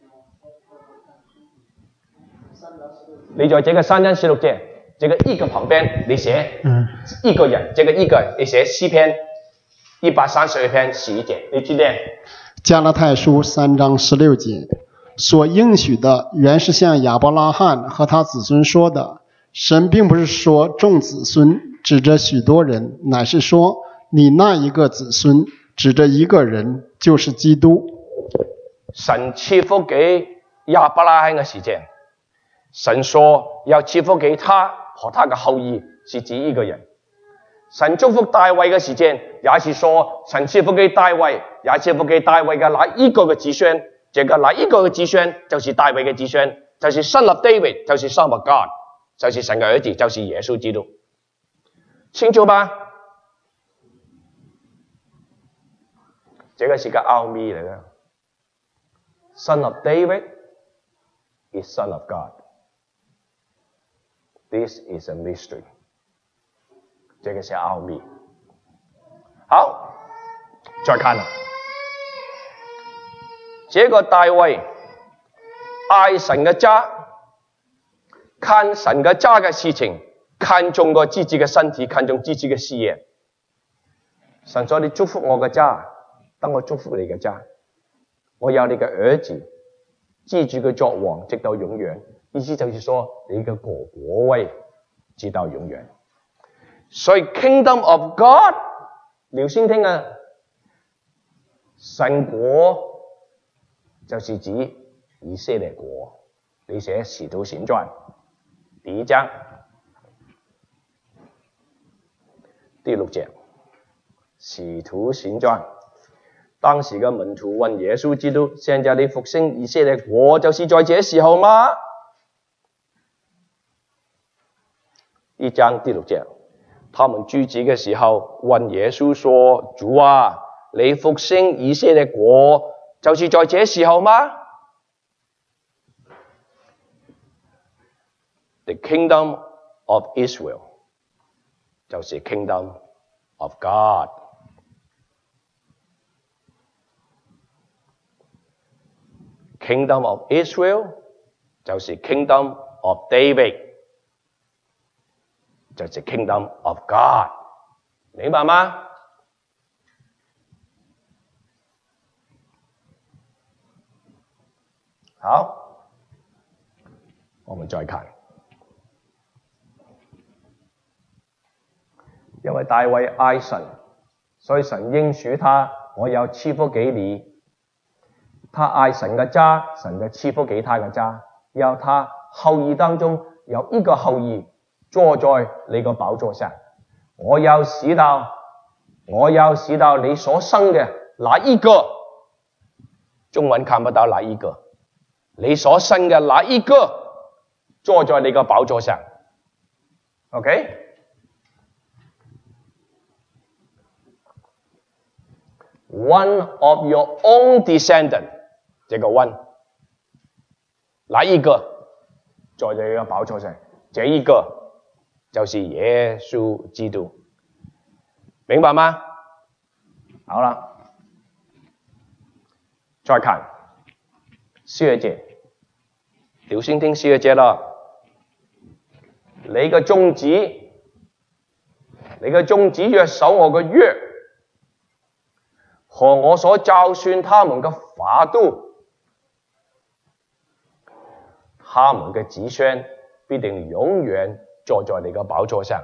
你在這個三章十六節，這個一個旁邊你寫一個人，這個一個你寫詩篇一百三十二篇十一節，你記得？ 加拉太書三章十六節，所應許的原是向亞伯拉罕和他子孫說的。神並不是說眾子孫，指着許多人，乃是說你那一個子孫，指着一個人，就是基督。 神賜福給亞伯拉罕嘅時間，神說要賜福給他和他嘅後裔，是指一個人。神祝福大衛嘅時間，也是說神賜福給大衛，也賜福給大衛嘅那一個嘅子孫，這個那一個嘅子孫就是大衛嘅子孫，就是 Son of David， 就是 Son of God， 就是神嘅兒子，就是耶穌基督。清楚吧？這個是個奧秘嚟嘅。Son of David is Son of God. This is a mystery. 這個是奧秘。好，再看啦。這個大衛愛神嘅家，看神嘅家嘅事情，看重過自己嘅身體，看重自己嘅事業。神說你祝福我嘅家，等我祝福你嘅家。我有你嘅兒子，記住佢作王，直到永遠。意思就是說，你嘅國國位直到永遠。所以 Kingdom of God， 廖先聽啊，神國就是指以色列國。你寫《使徒行傳》第一章第六節，《使徒行傳》。當時嘅門徒問耶穌基督：現在你復興以色列國，就是在這時候嗎？一章第六節，他們聚集嘅時候問耶穌說：主啊，你復興以色列國，就是在這時候嗎？ The kingdom of Israel 就是 kingdom of God。Kingdom of Israel 就是 Kingdom of David， 就是 Kingdom of God， 明白嗎？好，我們再看，因為大衛愛神，所以神應許他：我有賜福給你。他愛神嘅家，神嘅賜福給他嘅家，要他後裔當中有一個後裔坐在你個寶座上。我要使到，我要使到你所生嘅那一個， 中文看不到哪一個，你所生嘅那一個，坐在你個寶座上。 OK？ One of your own descendant， 這個 one， 哪一個坐在你個寶座上？ 這一個就是耶穌基督，明白嗎？ 好啦，再看十二節， 留心聽十二節啦。 你嘅眾子，你嘅眾子若守我嘅約，和我所教訓他們嘅法度， 他們嘅子孫必定永遠坐在你嘅寶座上。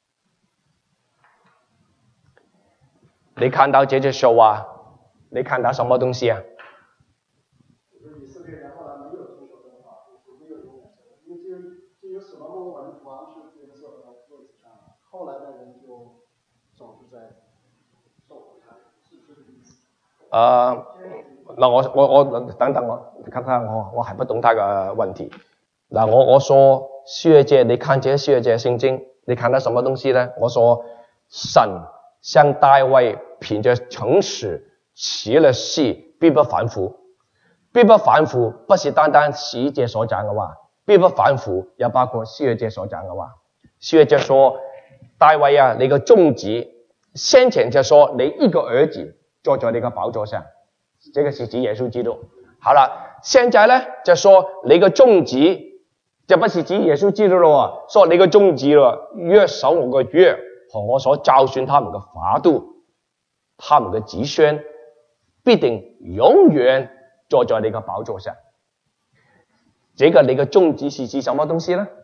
你看到這句說話，你看到什麼東西啊？ 以色列人後來沒有遵守這個法度，沒有永遠，因為只有只有所羅門王王是這個坐在位置上，後來的人就總是在受苦差，是這個意思。 誒，嗱，我我我等等我，看他我我還不懂他嘅問題。嗱，我我說十二節，你看這十二節聖經，你看到什麼東西呢？我說神向大衛憑着誠實起了誓，必不反覆。必不反覆不是單單十一節所講嘅話，必不反覆也包括十二節所講嘅話。十二節說大衛啊，你個眾子，先前就說你一個兒子坐在你個寶座上，這個是指耶穌基督。好了，現在呢就說你個眾子，就不是指耶穌基督咯，說你個眾子咯，約守我個約和我所教訓他們嘅法度，他們嘅子孫必定永遠坐在你個寶座上。這個你個眾子是指什麼東西呢？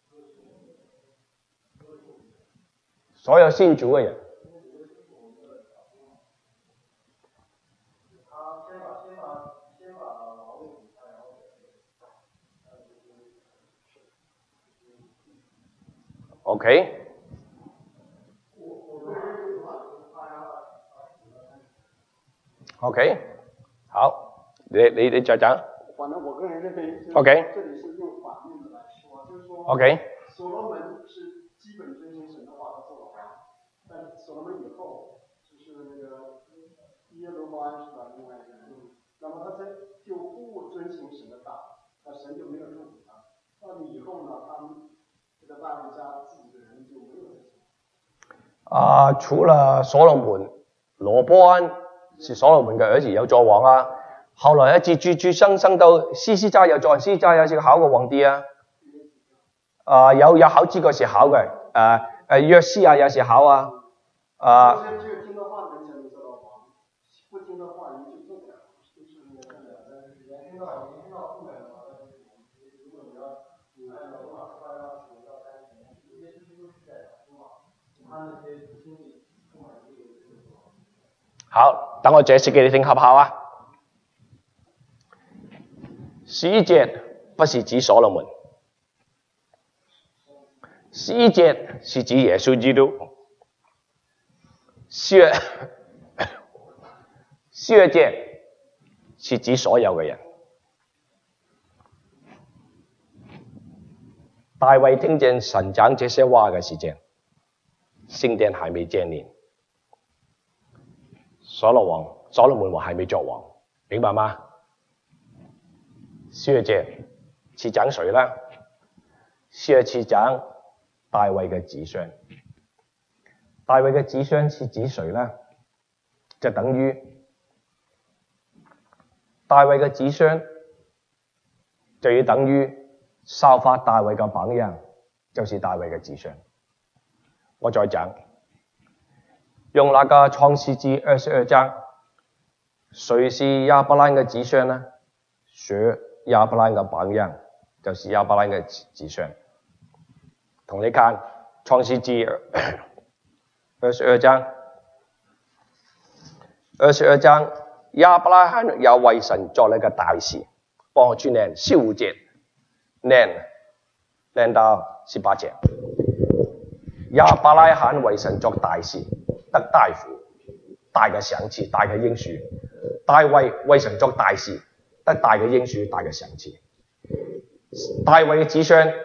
所有信主嘅人。OK。OK， 好，你你你再講。 反正我個人認為 ，OK， 這裡是用反面的來說，就是說 ，OK， 所羅門是基本遵行神的話而做的王，但所羅門以後就是那個耶羅波安是吧？另外一個人，那麼他在就不遵行神的道，那神就沒有祝福他。到以後呢，他們這個大衛家自己的人就沒有這些。 啊，除了所羅門，羅波安是所羅門嘅兒子有做王啊。後來一直住住生生到西西家又做西西家有時考過皇帝啊。啊，有有好幾個時考嘅，誒誒約書亞有時考啊。啊。 只有聽到話的人才能做到王，不聽到話人就做不了，就是那個人聽到人聽到後面的話，但是如果你要你按照罗马书八章十到三十年，耶穌基督是在说嘛，他那些經歷充滿這個這個。 好，等我解釋給你聽，好不好啊？十一節不是指所羅門，十一節是指耶穌基督，十二十二節是指所有嘅人。大衛聽見神講這些話嘅時間，聖殿還未建立，所羅王所羅門王還未作王，明白嗎？十二節是講誰呢？十二節講大衛嘅子孫。大衛嘅子孫是指誰呢？就等於大衛嘅子孫就要等於效法大衛嘅榜樣，就是大衛嘅子孫。我再講，用那個創世記二十二章，誰是亞伯蘭嘅子孫呢？學亞伯蘭嘅榜樣，就是亞伯蘭嘅子孫。同你看創世記二十二章，二十二章亞伯拉罕有為神做了一個大事，幫我去念十五節，念念到十八節。 亚伯拉罕為神作大事，得大福、大嘅賞賜、大嘅應許。大衛為神作大事，得大嘅應許、大嘅賞賜。大衛嘅子孫，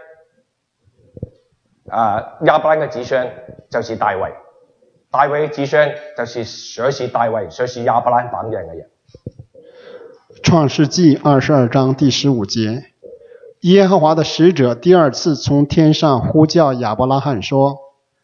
啊亞伯拉罕嘅子孫就是大衛，大衛嘅子孫就是學是大衛、學是亞伯拉罕榜樣嘅人。 創世紀二十二章第十五節，耶和華的使者第二次從天上呼叫亞伯拉罕說，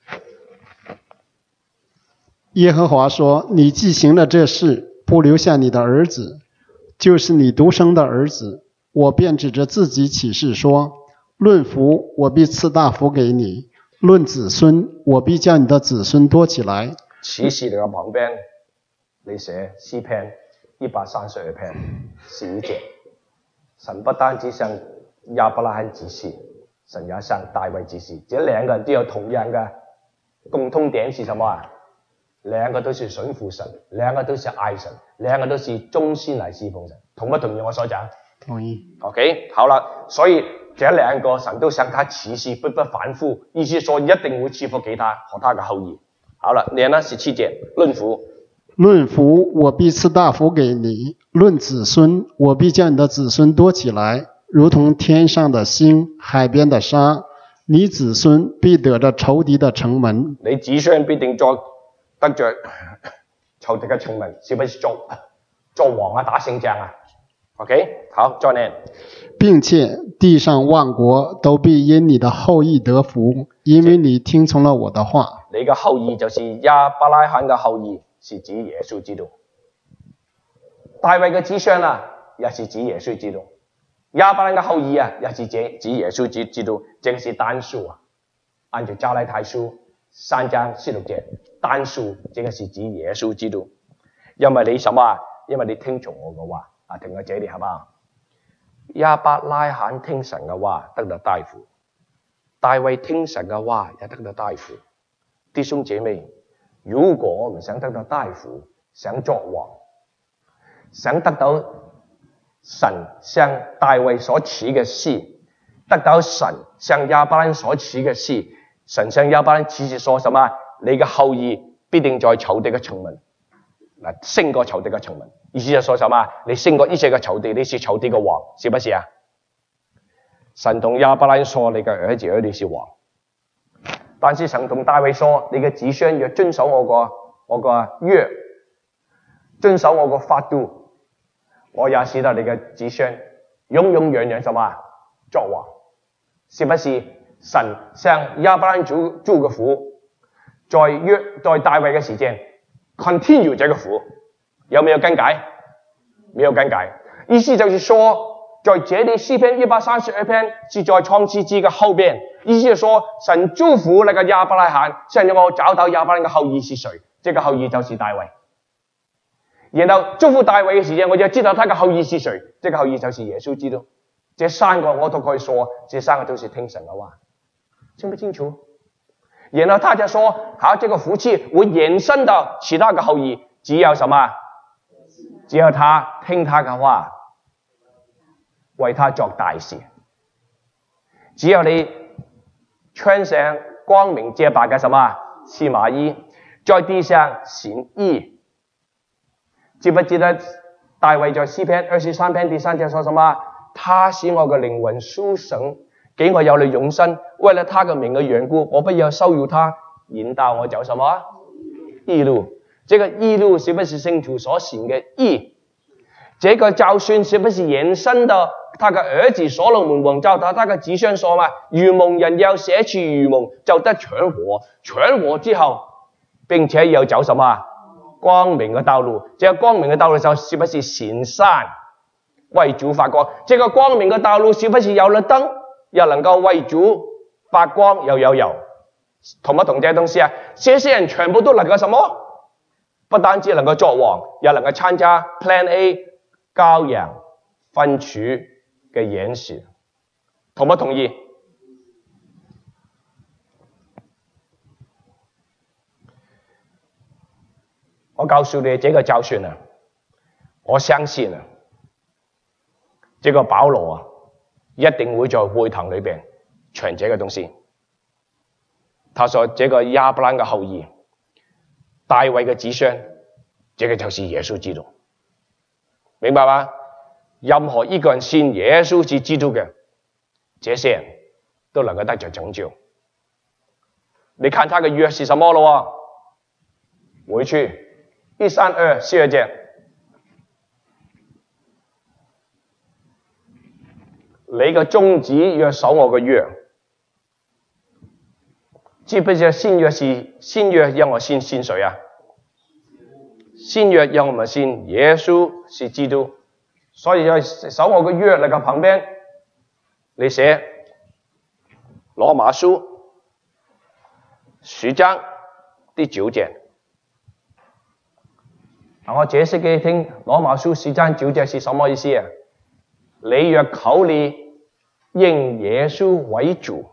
耶和華說，你既行了這事，不留下你的兒子，就是你獨生的兒子，我便指着自己起誓說，論福我必賜大福給你，論子孫我必叫你的子孫多起來。 此事你嘅旁邊，你寫詩篇一百三十二篇十一節，神不單止向亞伯拉罕指示，神也向大衛指示，這兩個人都有同樣嘅共通點是什麼啊？兩個都是順服神，兩個都是愛神，兩個都是忠心來侍奉神。同不同意我所講？ 同意。 OK， 好了，所以這兩個神都向他起誓，不不反覆，意思說一定會賜福給他和他的後裔。好了，念了十七節，論福。 論福我必賜大福給你，論子孫我必叫你的子孫多起來，如同天上的星，海邊的沙。你子孫必得着仇敵的城門。 你子孫必定作得着仇敵嘅城門，是不是做做王啊，打勝仗啊 ？OK， 好，再念。 並且地上萬國都必因你的後裔得福，因為你聽從了我的話。 你嘅後裔就是亞伯拉罕嘅後裔，是指耶穌基督。大衛嘅子孫啊，也是指耶穌基督。亞伯拉罕嘅後裔啊，也是指指耶穌基督。這個是單數啊，按照加拉太書三章十六節，單數，這個是指耶穌基督。因為你什麼啊？因為你聽從我嘅話啊，停喺這裡好不好？亞伯拉罕聽神嘅話，得到大福；大衛聽神嘅話，也得到大福。弟兄姐妹，如果我們想得到大福，想作王，想得到神向大衛所賜嘅事，得到神向亞伯拉罕所賜嘅事，神向亞伯拉罕此時說什麼？你嘅後裔必定在仇敵嘅城門，嗱，勝過仇敵嘅城門。意思就說什麼？你勝過一切嘅仇敵，你是仇敵嘅王，是不是啊？神同亞伯拉罕說，你嘅兒子兒女是王。但是神同大衛說，你嘅子孫若遵守我個我個約，遵守我個法度，我也使到你嘅子孫永永遠遠什麼作王，是不是？神向亞伯拉罕祝祝個福，在約在大衛嘅時間 continue 這個福，有沒有更改？沒有更改。意思就是說，在這裡詩篇一百三十二篇是在創世紀嘅後邊，意思就是說，神祝福那個亞伯拉罕，想讓我找到亞伯拉罕嘅後裔是誰，這個後裔就是大衛。然後祝福大衛嘅時間，我就知道他嘅後裔是誰，這個後裔就是耶穌基督。這三個我都可以說，這三個都是聽神嘅話，清不清楚？然後他就說，好，這個福氣會延伸到其他嘅後裔，只有什麼？只有他聽他嘅話，為他作大事。只有你穿上光明潔白嘅什麼細麻衣，在地上行義。記不記得大衛在詩篇二十三篇第三節說什麼？他使我嘅靈魂蘇醒，給我有了永生。為了他嘅名嘅緣故，我不要羞辱他，引導我走什麼義路。這個義路是不是聖徒所行嘅義？這個就算是不是延伸到他嘅兒子所羅門王教導他嘅子孫說嘛？愚蒙人要捨棄愚蒙，就得長活。長活之後，並且要走什麼光明嘅道路？這個光明嘅道路就是不是善山為主發光？這個光明嘅道路是不是有了燈，又能夠為主發光，又有油？同不同這些東西啊？這些人全部都能夠什麼？不單止能夠作王，又能夠參加 Plan A 羔羊分儲嘅演示，同不同意？我告訴你，這個教訓啊，我相信啊，這個保羅啊，一定會在會堂裏邊傳這個東西。 他說這個亞伯蘭嘅後裔，大衛嘅子孫，這個就是耶穌基督，明白嗎？任何一個人信耶穌是基督嘅，這些人都能夠得着拯救。你看他嘅約是什麼咯？回去一三二四二節，你嘅宗旨要守我嘅約。知不知新約是新約讓我信信誰啊？新約讓我們信耶穌是基督，所以要守我嘅約。那個旁邊你寫羅馬書十章第九節。我解釋給你聽，羅馬書十章九節是什麼意思啊？你若口裏認耶穌為主，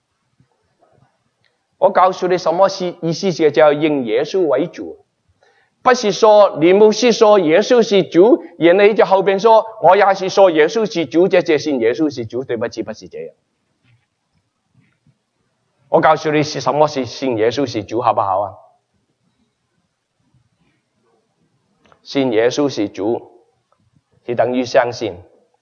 我告訴你什麼意思是叫認耶穌為主，不是說你牧師說耶穌是主，然後你就後邊說我也是說耶穌是主，這就信耶穌是主，對不起，不是這樣。我告訴你是什麼是信耶穌是主，好不好啊？信耶穌是主，是等於相信。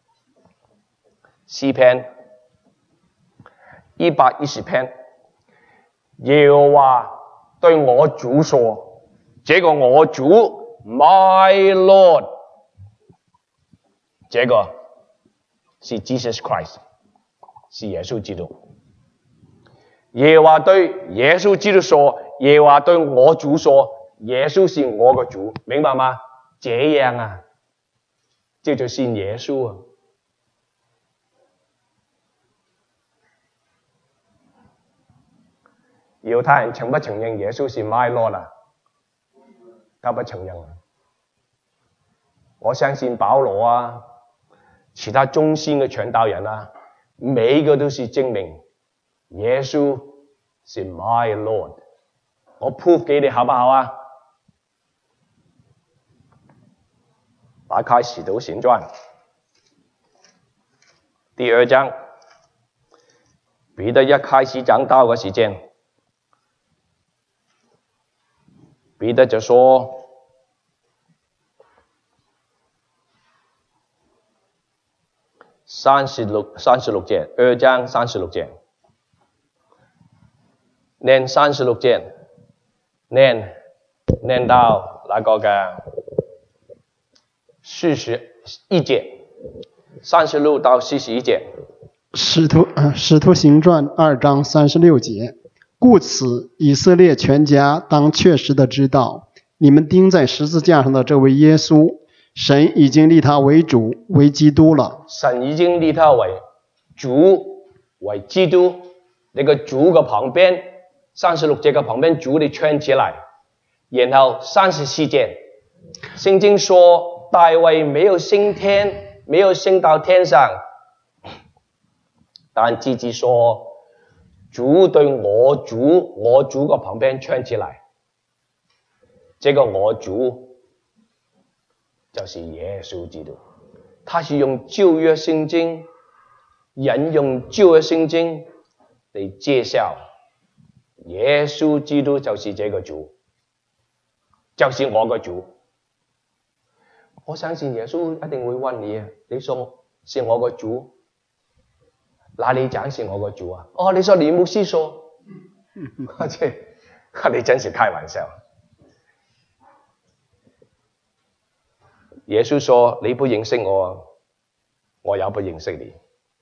詩篇一百一十篇，耶和華對我主說，這個我主 My Lord， 這個是 Jesus Christ， 是耶穌基督。耶和華對耶穌基督說，耶和華對我主說，耶穌是我個主，明白嗎？這樣啊，這就信耶穌啊。猶太人承不承認耶穌是 My Lord 啊？他不承認。我相信保羅啊，其他中心嘅傳道人啊，每一個都是證明耶穌是 My Lord。我 prove 給你好不好啊？打開《使徒行傳》第二章，彼得一開始講道嘅時間，彼得就說：三十六三十六節，二章三十六節，念三十六節，念念到那個嘅四十一節，三十六到四十一節。 使徒呃，使徒行傳二章三十六節，故此以色列全家當確實的知道，你們釘在十字架上的這位耶穌，神已經立他為主為基督了。 神已經立他為主為基督，那個主嘅旁邊，三十六節嘅旁邊主你圈起來，然後三十四節，聖經說大衛沒有升天，沒有升到天上，但自己說主對我主，我主個旁邊圈起來，這個我主就是耶穌基督。他是用舊約聖經，引用舊約聖經嚟介紹耶穌基督就是這個主，就是我個主。我相信耶穌一定會問你啊，你說是我個主，哪裏講是我個主啊？哦，你說你牧師說，這你真是開玩笑。耶穌說你不認識我，我也不認識你。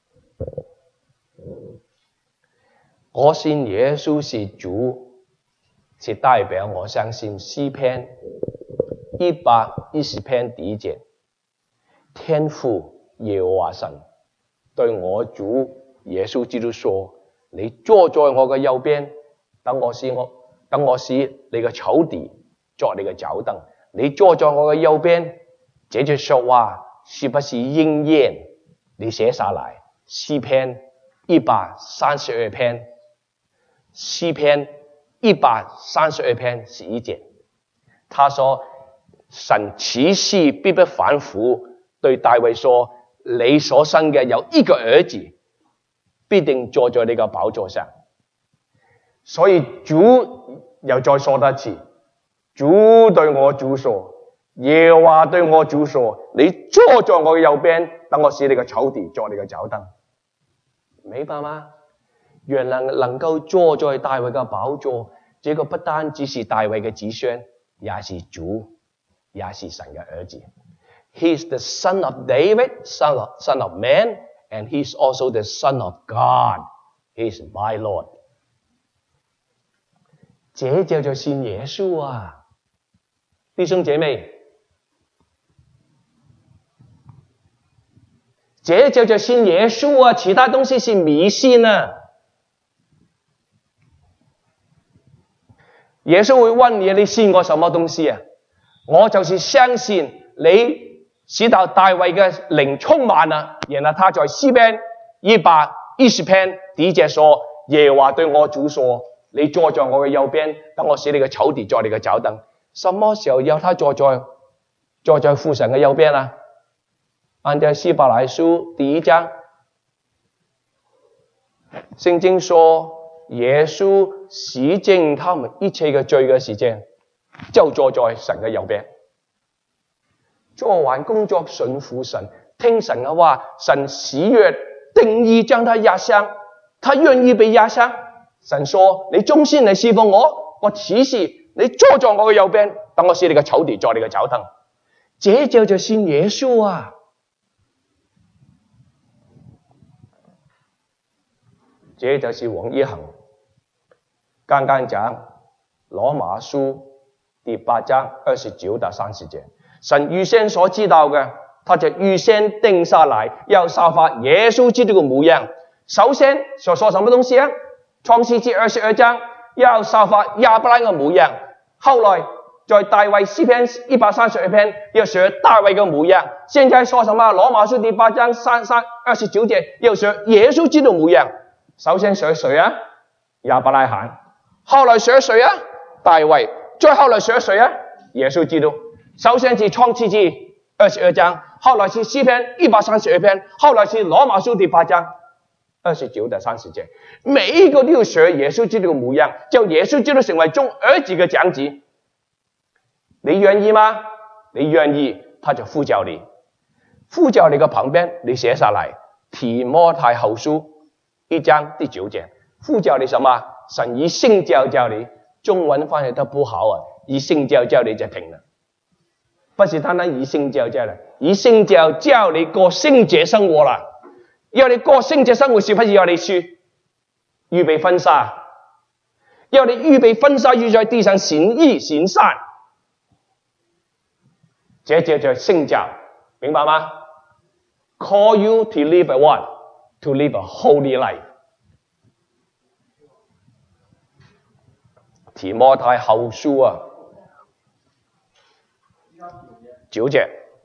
我信耶穌是主，是代表我相信詩篇一百一十篇第一節，天父耶和華神對我主耶穌基督說：你坐在我嘅右邊，等我使我等我使你嘅仇敵作你嘅腳凳。你坐在我嘅右邊，這句說話是不是應驗？你寫下來，詩篇一百三十二篇，詩篇一百三十二篇十一節，他說。神此事必不反覆，對大衛說：你所生嘅有一個兒子，必定坐在你個寶座上。 所以主又再說多次，主對我主說，耶和華對我主說，你坐在我嘅右邊，等我使你嘅仇敵作你嘅腳凳。明白嗎？原來能夠坐在大衛嘅寶座，這個不單只是大衛嘅子孫，也是主，也是神嘅兒子。He is the son of David, son of, son of man, and he is also the son of God. He is my Lord. 這就叫信耶穌啊！弟兄姐妹，這就叫信耶穌啊！其他東西是迷信啊！耶穌會問你，你信我什麼東西啊？我就是相信你使到大衛嘅靈充滿了，然後他在詩篇一百一十篇第一節說：耶和華對我主說，你坐在我嘅右邊，等我使你嘅仇敵作你嘅腳凳。什麼時候要他坐在坐在父神嘅右邊啊？按照希伯來書第一章，聖經說耶穌洗淨他們一切嘅罪嘅時間，就坐在神嘅右邊。做完工作順服神，聽神嘅話，神喜悅，定意將他壓傷，他願意被壓傷。神說：你忠心嚟侍奉我，我此時你坐在我嘅右邊，等我使你嘅仇敵作你嘅腳凳。這就叫信耶穌啊！這就是王一恒剛剛講羅馬書第八章二十九到三十節。神預先所知道嘅，他就預先定下來，要效法耶穌基督嘅模樣。首先所說什麼東西啊？創世記二十二章要效法亞伯拉嘅模樣，後來在大衛詩篇一百三十二篇要學大衛嘅模樣。現在說什麼？羅馬書第八章三三二十九節要學耶穌基督模樣。首先學誰啊？亞伯拉罕。後來學誰啊？大衛。再後來學誰啊？耶穌基督。首先是創世記二十二章，後來是詩篇一百三十二篇，後來是羅馬書第八章二十九到三十節，每一個都要學耶穌基督嘅模樣，叫耶穌基督成為眾兒子嘅長子。你願意嗎？你願意，他就呼叫你，呼叫你嘅旁邊，你寫下來提摩太後書一章第九節，呼叫你什麼？神以聖教教你，中文翻譯得不好啊，以聖教教你就停了。不是單單以聖教教你，以聖教教你過聖潔生活啦。要你過聖潔生活，是不是要你去預備婚紗？要你預備婚紗，要在地上行義行善，這就叫聖教，明白嗎 ？Call you to live a what? To live a holy life。提摩太後書啊。九節，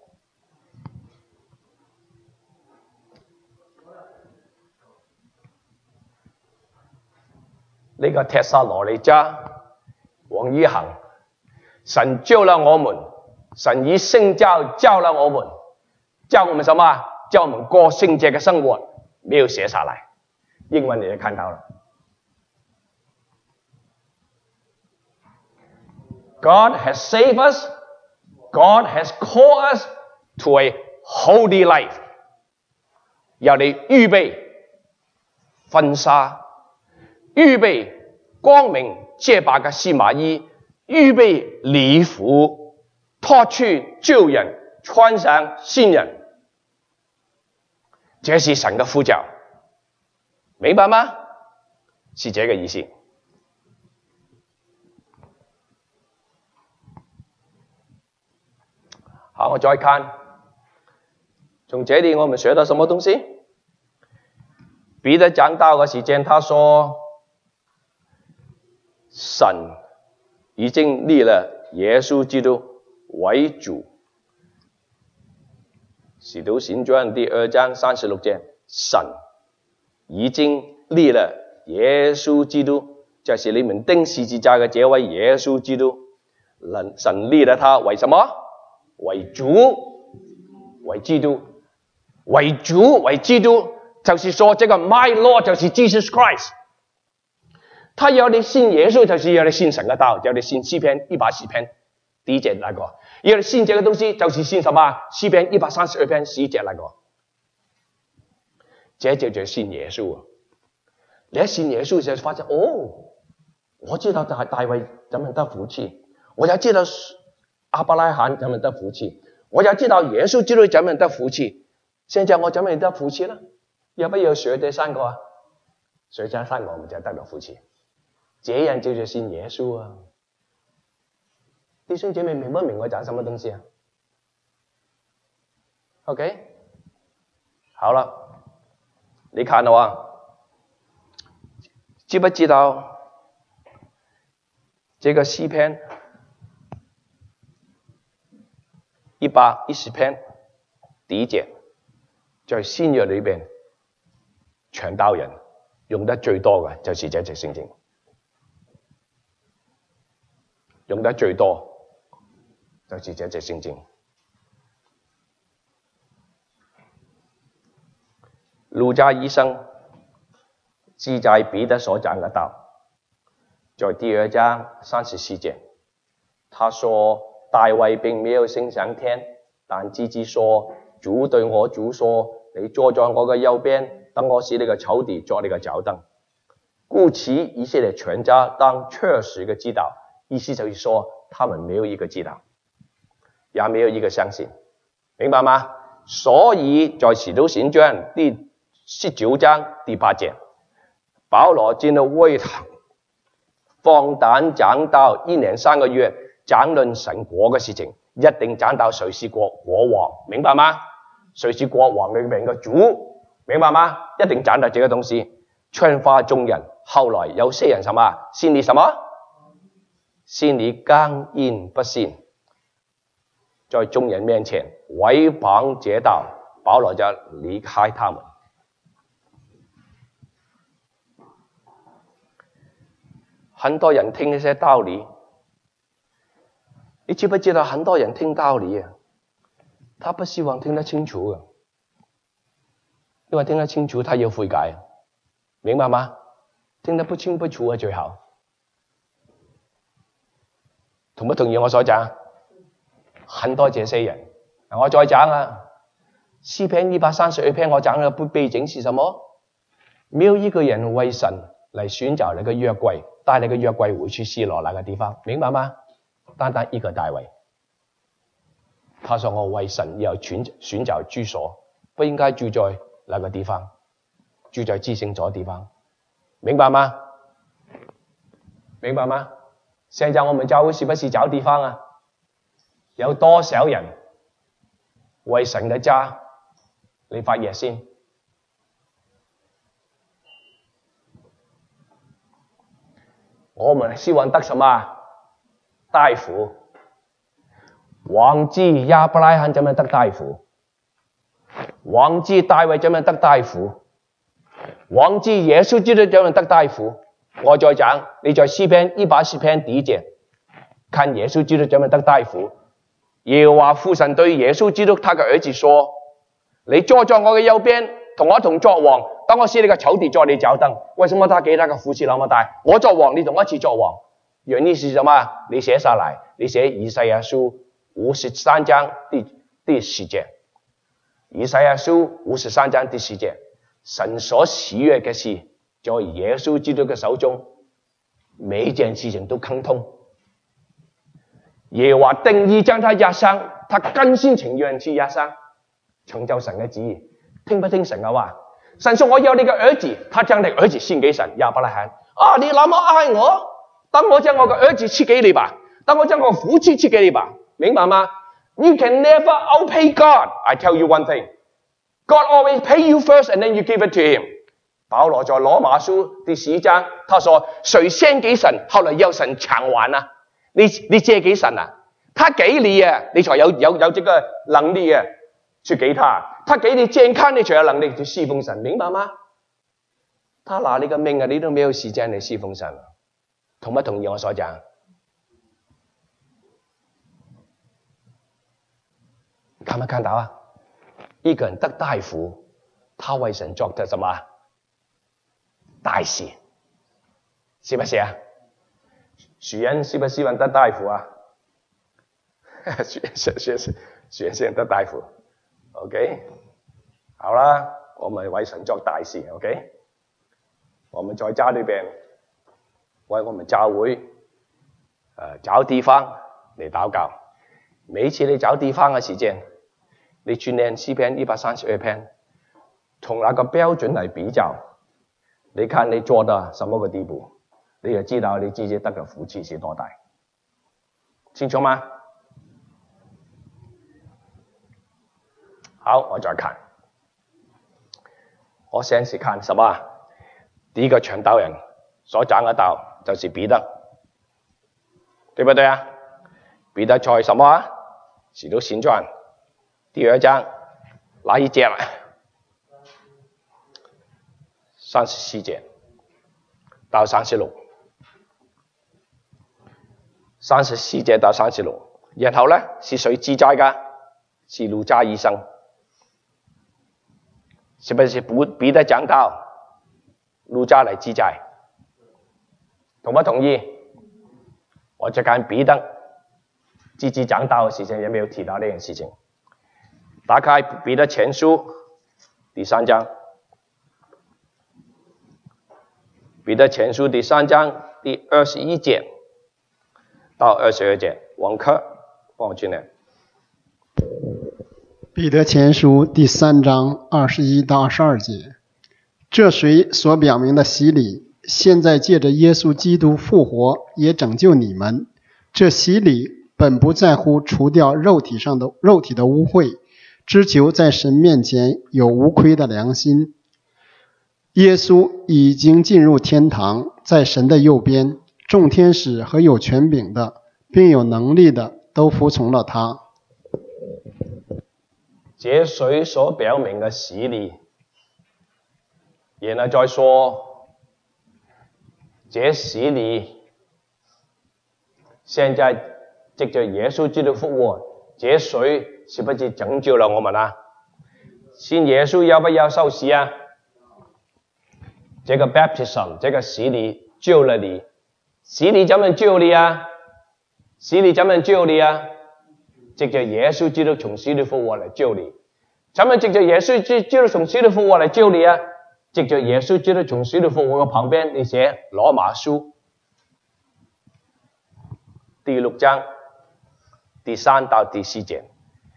呢個帖撒羅尼迦王一恒，神教了我們，神以聖教教了我們，教我們什麼？教我們過聖潔嘅生活，沒有寫下來，英文你就看到了。God has saved us. God has called us to a holy life。要你預備婚紗，預備光明潔白嘅細麻衣，預備禮服，脫去舊人，穿上新人。這是神嘅呼召，明白嗎？是這個意思。好，我再看，從這裡我們學到什麼東西？彼得講道嘅時間，他說神已經立了耶穌基督為主。使徒行傳第二章三十六節，神已經立了耶穌基督，就是你們釘十字架嘅這位耶穌基督，神立了他為什麼？為主，為基督，為主，為基督，就是說這個 My Lord 就是 Jesus Christ。 他要你信耶穌，就是要你信神嘅道，要你信詩篇一百四篇第一節那個。要你信這個東西，就是信什麼？詩篇一百三十二篇十一節那個。這就叫信耶穌啊！你一信耶穌就發現，哦，我知道大大衛怎麼得福氣，我也知道亞伯拉罕怎麼得福氣，我也知道耶穌基督怎麼得福氣。現在我怎麼得福氣呢？要不要學這三個啊？學這三個我們就得到福氣。這樣就叫信耶穌啊！弟兄姐妹明不明我講什麼東西啊 ？OK， 好了，你看到啊，知不知道這個詩篇一百一十篇第一節，在新約裏邊傳道人用得最多嘅就是這隻聖經，用得最多就是這隻聖經。路加醫生記載彼得所講嘅道，在第二章三十四節，他說大衛並沒有升上天，但只知說主對我主說，你坐在我嘅右邊，等我使你嘅仇敵作你嘅腳凳。故此以色列全家當確實嘅知道，意思就是說他們沒有一個知道，也沒有一個相信，明白嗎？所以在使徒行傳第十九章第八節，保羅進了會堂，放膽講道一年三個月，講論神國嘅事情，一定講到誰是國國王，明白嗎？誰是國王裏面嘅主，明白嗎？一定講到這個東西，勸化眾人。後來有些人什麼？心裏什麼？心裏剛硬不信，在眾人面前毀謗這道，保羅就離開他們。很多人聽一些道理，你知不知道很多人聽道理啊？他不希望聽得清楚啊，因為聽得清楚他要悔改，明白嗎？聽得不清不楚啊，最後同不同意我所講？很多這些人，我再講啊，詩篇一百三十二篇我講嘅背景是什麼？沒有一個人為神來尋找那個約櫃，帶那個約櫃回去示羅那個地方，明白嗎？單單一個大衛，他說我為神要尋尋找居所，不應該住在那個地方，住在至聖所地方，明白嗎？明白嗎？現在我們教會是不是找地方啊？有多少人為神的家嚟發熱心？我們希望得什麼？大福。忘記亞伯拉罕怎麼得大福？忘記大衛怎麼得大福？忘記耶穌基督怎麼得大福？我再講，你在詩篇一百四篇第一節，看耶穌基督怎麼得大福。耶和華父神對耶穌基督他嘅兒子說：你坐在我嘅右邊，同我同作王，當我使你嘅仇敵作你腳凳。為什麼他給他嘅福氣那麼大？我作王，你同我一起作王。原因是什麼？你寫下來，你寫以賽亞書五十三章第第十節。以賽亞書五十三章第十節，神所喜悅嘅事，在耶穌基督嘅手中，每一件事情都亨通。耶和華定意將他壓生，他甘心情願去壓生，成就神嘅旨意。聽不聽神嘅話？神說我要你嘅兒子，他將你兒子獻給神。亞伯拉罕啊，你那麼愛我，當我將我嘅兒子賜給你吧，當我將我福氣賜給你吧，明白嗎？ You can never outpay God. I tell you one thing. God always pay you first and then you give it to him. 保羅在羅馬書第十章，他說誰先給神，後來要神償還啊？你你借給神啊？他給你啊，你才有有有這個能力啊，去給他。他給你健康，你才有能力去侍奉神，明白嗎？他拿你個命啊，你都沒有時間嚟侍奉神，同不同意我所講？看沒看到啊？一個人得大福，他為神作的什麼大事？ 是不是啊？许愿希不希望得大夫啊？许愿许愿许愿希望得大夫 ，OK， 好啦，我们为神做大事 ，OK， 我们在家裏邊為我們教會誒、呃、找地方嚟禱告。每次你找地方嘅時間，你轉念詩篇一百三十二篇，同那個標準嚟比較，你看你做到什麼個地步，你就知道你自己得嘅福氣是多大，清楚嗎？好，我再看，我先是看什麼？第一個傳道人所講嘅道就是彼得，對不對啊？彼得在什麼啊？使徒行傳第二章哪一節啊？三十四節到三十六，三十四節到三十六，然後呢是誰記載㗎？是路加醫生，是不是彼得講道？路加嚟記載，同不同意？我就看彼得自己講道嘅事情有沒有提到呢件事情？打開彼得前書第三章，彼得前書第三章第二十一節到二十二節，王科幫我轉嚟。 彼得前書第三章二十一到二十二節，這水所表明的洗禮，現在借着耶穌基督復活，也拯救你們。這洗禮本不在乎除掉肉體上的肉體的污穢，只求在神面前有無虧的良心。耶穌已經進入天堂，在神的右邊，眾天使和有權柄的，並有能力的，都服從了他。 這水所表明嘅洗禮，然後再說，這洗禮現在藉着耶穌基督復活，這水是不是拯救了我們啊？信耶穌要不要受洗啊？這個 baptism 這個洗禮救了你，洗禮怎麼救你啊？洗禮怎麼救你啊？藉着耶穌基督從死裏復活嚟救你，怎麼藉着耶穌基督從死裏復活嚟救你啊？藉着耶穌基督從死裏復活嘅旁邊，你寫羅馬書第六章第三到第四節，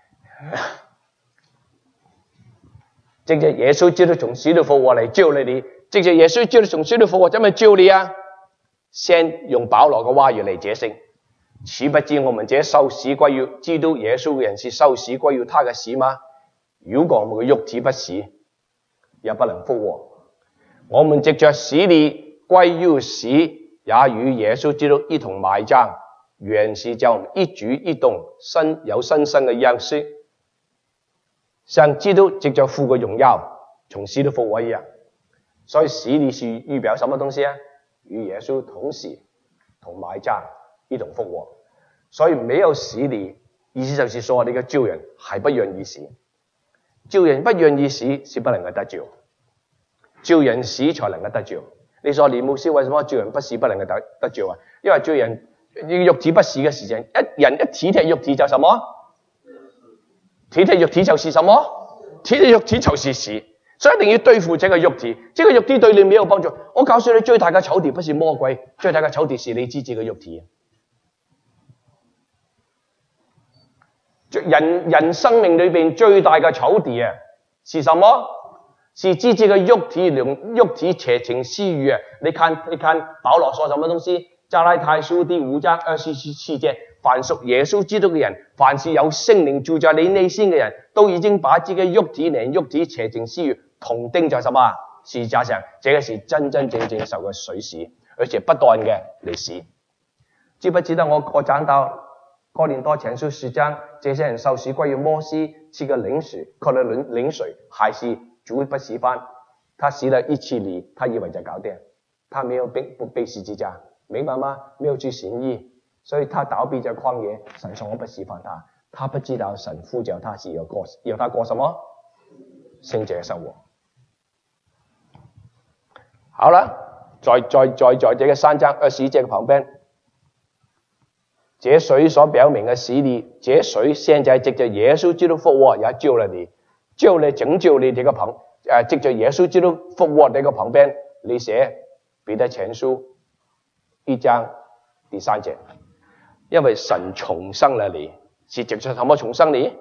藉着耶穌基督從死裏復活嚟救你，藉着耶穌基督從死裏復活，怎麼救你啊？先用保羅嘅話語嚟解釋。豈不知我們這受洗歸於基督耶穌嘅人是受洗歸於他嘅死嗎？如果我們嘅肉體不死，也不能復活。我們藉着洗禮歸於死，也與耶穌基督一同埋葬，原是叫我們一舉一動身有新生嘅樣式，像基督藉着父嘅榮耀從死裏復活一樣。所以洗禮是預表什麼東西啊？與耶穌同時同埋葬，一同復活。所以沒有洗禮，意思就是說你嘅救人係不願意死，救人不願意死是不能夠得救，救人死才能夠得救。你說李牧師為什麼救人不死不能夠得得救啊？因為救人肉體不死嘅時間，一人一體貼肉體就什麼？體貼肉體就是什麼？體貼肉體就是死。所以一定要對付這個肉體，這個肉體對你沒有幫助。我告訴你，最大嘅仇敵不是魔鬼，最大嘅仇敵是你自己嘅肉體。人人生命裏面最大嘅仇敵啊，是什麼？是自己嘅肉體用肉體邪情私欲啊！你看，你看保羅說什麼東西？加拉太書第五章二十四節，凡屬耶穌基督嘅人，凡是有聖靈住在你內心嘅人，都已經把自己肉體連肉體邪情私欲同釘在什麼十字架上。這個是真真正正受嘅水洗，而且不斷嘅嚟洗。知不知道我我講到哥林多前書十章，這些人受洗歸於摩西賜嘅領水，佢哋領領水還是主不洗翻，他洗了一次禮，他以為就搞掂，他沒有被不被十字架，明白嗎？沒有去行義，所以他倒閉在曠野，神說我不洗翻他，他不知道神呼叫他是要過要他過什麼聖潔生活。好了， 在在在在这个三章二十一节嘅旁边，这水所表明嘅洗礼，这水现在藉着耶稣基督复活也救了你，救你拯救你这个旁诶，藉着耶稣基督复活这个旁边，你写彼得前书一章第三节，因为神重生了你，是藉着什么重生你？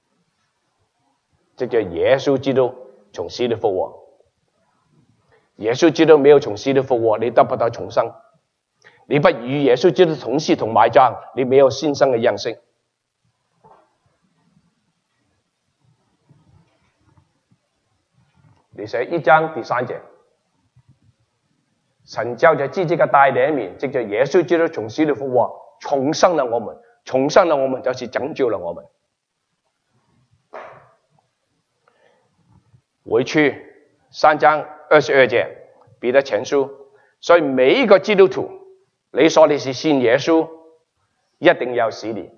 藉着耶稣基督从死里复活。耶稣基督没有从死里复活，你得不到重生。你不与耶稣基督同死同埋葬，你没有新生嘅样式。你寫一章第三節，神照着自己嘅大憐憫，藉着耶穌基督從死裏復活，重生了我們，重生了我們就是拯救了我們。回去三章二十二節，彼得前書，所以每一個基督徒，你說你是信耶穌，一定要洗禮。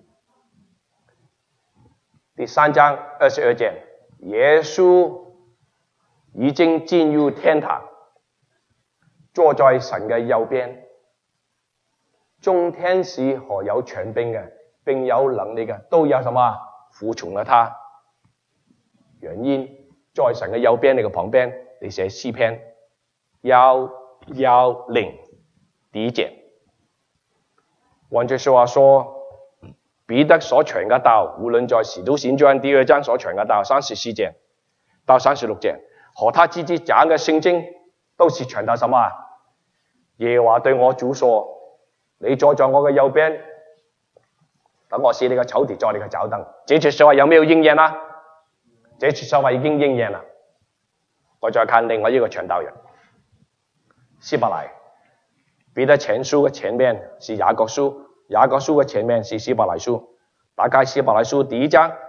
第三章二十二節，耶穌已經進入天堂，坐在神嘅右邊，眾天使和有權柄嘅，並有能力嘅，都有什麼服從了他。原因在神嘅右邊，你嘅旁邊，你寫詩篇一一零第一節。換句說話說，彼得所傳嘅道，無論在使徒行傳第二章所傳嘅道，三十四節到三十六節，和他自己講嘅聖經，都是傳到什麼？耶和華對我主說：你坐在我嘅右邊，等我使你嘅仇敵作你嘅腳凳。這句說話有沒有應驗啊？這句說話已經應驗啦。我再看另外一個傳道人，希伯來。彼得前書嘅前面是雅各書，雅各書嘅前面是希伯來書。打開希伯來書第一章，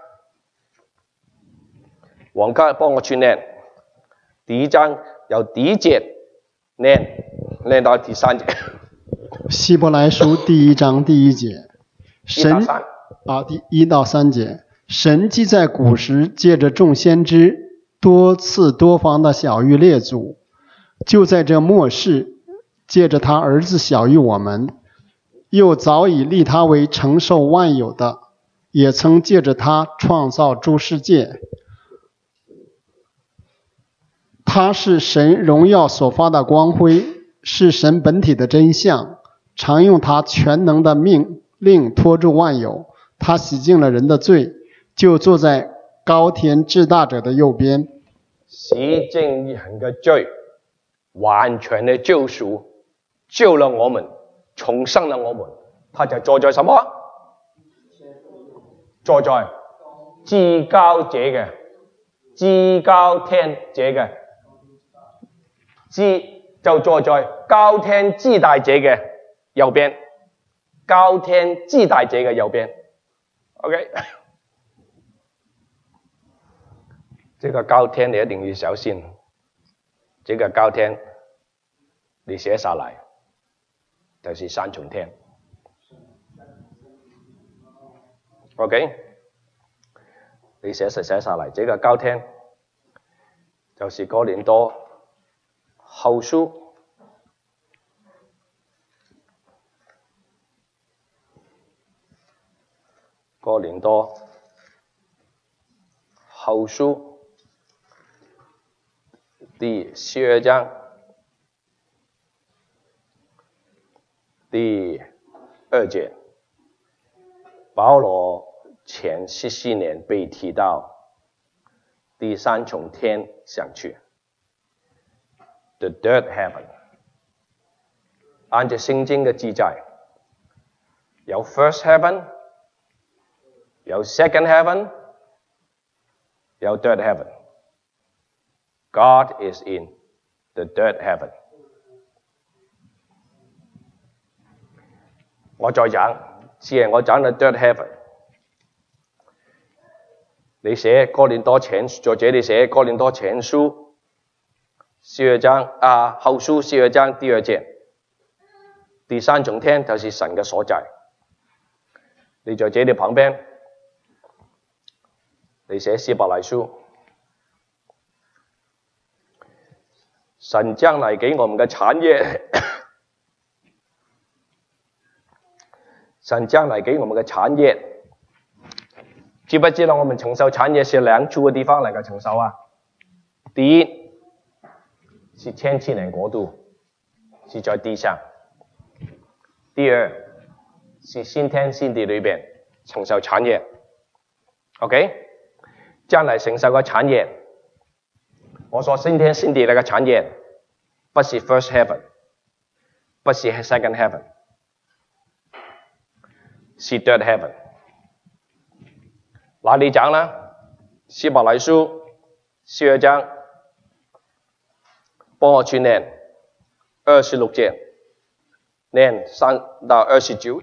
黃家幫我串念，第一章由第一節念念到第三節。 希伯來書第一章第一節，神啊，第一到三節，神既在古時借着眾先知多次多方的曉諭列祖，就在這末世借着他兒子曉諭我們，又早已立他為承受萬有的，也曾借着他創造諸世界。他是神榮耀所發的光輝，是神本體的真相，常用他全能的命令拖住萬有。他洗淨了人的罪，就坐在高天至大者的右邊。 洗淨人嘅罪，完全嘅救贖，救了我們，重生了我們。他就坐在什麼？坐在至高者嘅至高天者嘅至就坐在高天至大者嘅右邊，高天至大者嘅右邊。OK， 這個高天你一定要小心，這個高天你寫下來就是三重天。OK， 你寫實寫下來，這個高天就是哥林多後書哥林多後書第十二章第二節，保羅前十四年被提到第三重天上去 ，the third heaven。按照聖經嘅記載，有 first heaven， 有 second heaven， 有 third heaven。God is in the third heaven。我再講，只係我講到 third heaven。你寫哥林多前，作者你寫哥林多前書十二章啊，後書十二章第二節，第三重天就是神嘅所在。你在這裏旁邊，你寫希伯來書， 神将来给我们的产业，神将来给我们的产业，知不知道我们承受产业是两处的地方能够承受啊？第一是千禧年国度，是在地上；第二是新天新地里边承受产业。OK， 將來承受嘅產業，我所新天新地那個產業，不是 first heaven， 不是 second heaven， 是 third heaven。哪裡講呢？希伯來書十二章，幫我去念二十六節，念三到二十九。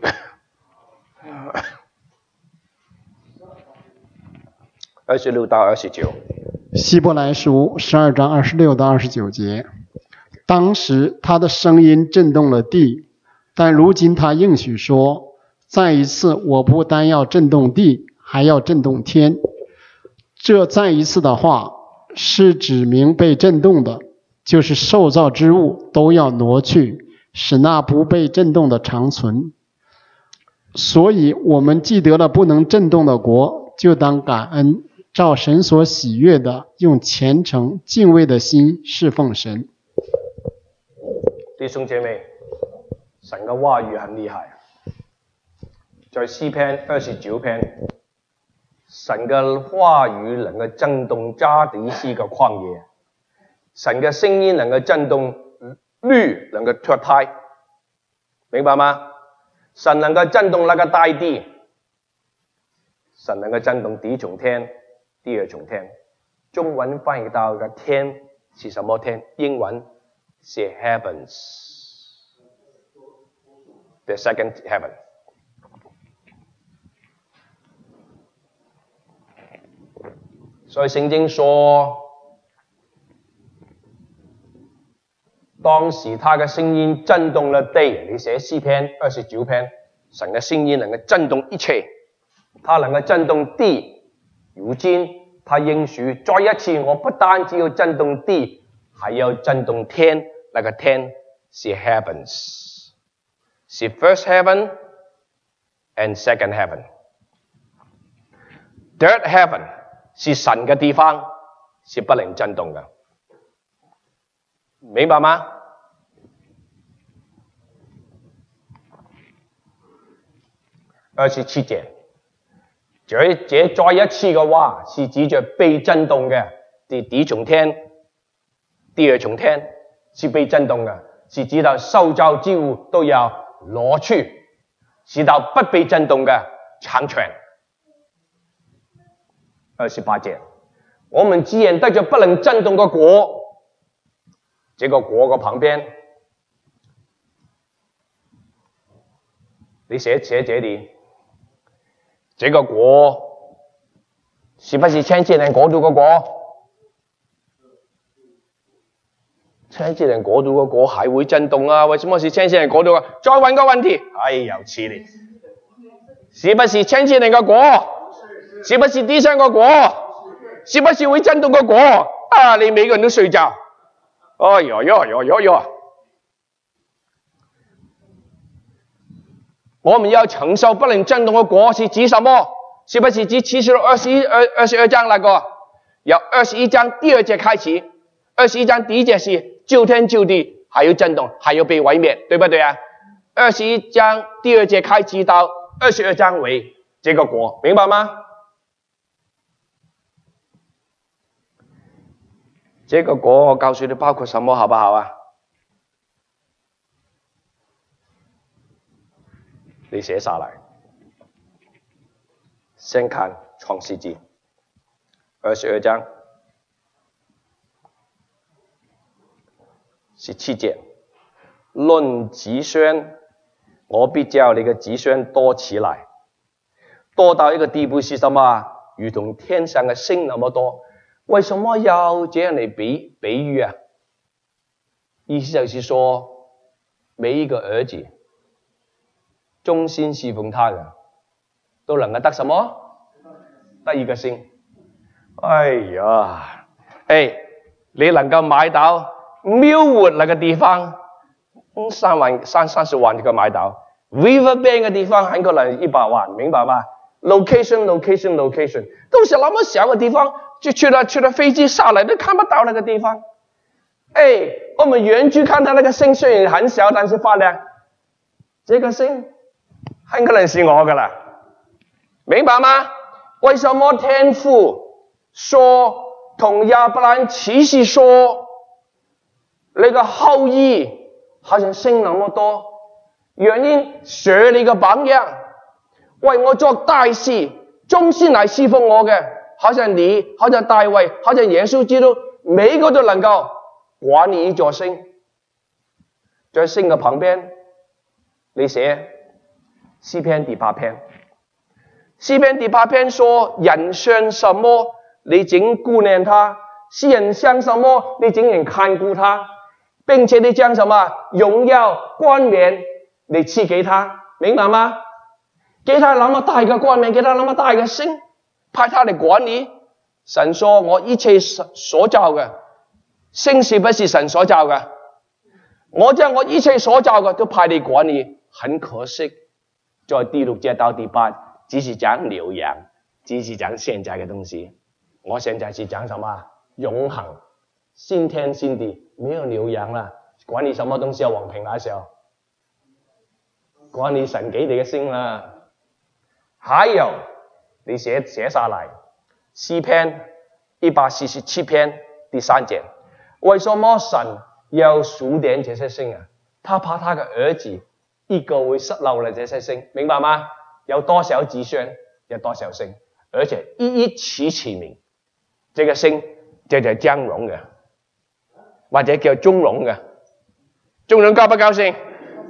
二十六到二十九， 希伯来书十二章二十六到二十九节。当时他的声音震动了地，但如今他应许说，再一次我不单要震动地，还要震动天。这再一次的话是指明被震动的，就是受造之物都要挪去，使那不被震动的长存。所以我们既得了不能震动的国，就当感恩，照神所喜悦的，用虔诚敬畏的心侍奉神。 弟兄姐妹，神嘅話語很厲害。在詩篇二十九篇，神嘅話語能夠震動加底斯嘅曠野，神嘅聲音能夠震動綠，能夠脱胎，明白嗎？神能夠震動那個大地，神能夠震動地從天，地而從天。中文翻譯到嘅天是什麼天？英文是 heavens，the second heaven。所以聖經說，當時他嘅聲音震動了地。你寫詩篇二十九篇，神嘅聲音能夠震動一切，他能夠震動地。如今他應許再一次，我不單止要震動地，還要震動天。那個天是 heavens， 是 first heaven and second heaven。third heaven 是神嘅地方，是不能震動嘅，明白嗎？二十七節，這這再一次嘅話是指着被震動嘅，地地從天，地而從天，是被震動嘅，是指到受造之物都要挪去，使到不被震動嘅長存。二十八節，我們既然得着不能震動嘅國，這個國嘅旁邊，你寫寫這裡，這個國是不是千禧年國度嘅國？千禧年國度嘅國還會震動啊？為什麼是千禧年國度啊？再問個問題，哎呀，黐你，是不是千禧年嘅國？是不是地上個國？是不是會震動個國？啊！你每個人都睡覺。哎呦呦呦呦呦！我們要承受不能震動的國是指什麼？是不是指啟示錄二十一、二二十二章那個？由二十一章第二節開始，二十一章第一節是舊天舊地，還有震動，還有被毀滅，對不對啊？二十一章第二節開始到二十二章為這個國，明白嗎？這個國我告訴你包括什麼，好不好啊？你寫下來。先看創世記二十二章十七節，論子孫，我必叫你的子孫多起來，多到一個地步是什麼？如同天上的星那麼多。為什麼要這樣嚟比比喻啊？意思就是說，每一個兒子忠心侍奉他的，都能夠得什麼？得一個星。哎呀，哎，你能夠買到庙活那个地方，嗯，三万三三十万就可以買到。Riverbank 嘅地方很可能一百萬，明白嗎 ？Location, location, location， 都是那麼小嘅地方，就去了去了飛機下來都看不到那個地方。哎，我們遠距看到那個星雖然很小，但是發亮，這個星很可能是我的啦，明白嗎？為什麼天父說同亞伯蘭啟示說你個後裔好像星那麼多？原因學你個榜樣，為我做大事，忠心來侍奉我嘅，好像你，好像大衛，好像耶穌基督，每一個都能夠管理一座星。在星嘅旁邊，你寫詩篇第八篇。詩篇第八篇說：人選什麼，你竟顧念他；世人想什麼，你竟然看顧他，並且你將什麼榮耀冠冕你賜給他，明白嗎？給他那麼大嘅冠冕，給他那麼大嘅星，派他嚟管理。神說：我一切所造嘅星是不是神所造嘅？我將我一切所造嘅都派你管理。很可惜，在第六節到第八，只是講牛羊，只是講現在嘅東西。我現在是講什麼？永恆，新天新地，沒有牛羊啦，管理什麼東西啊？王平那時候。管理神給你嘅星啦，還有你寫寫下來，詩篇一百四十七篇第三節，為什麼神要數點這些星啊？他怕他嘅兒子一個會失漏了這些星，明白嗎？有多少子孫有多少星，而且一一起起名，這個星就係張榮嘅，或者叫中榮嘅，中榮高不高興？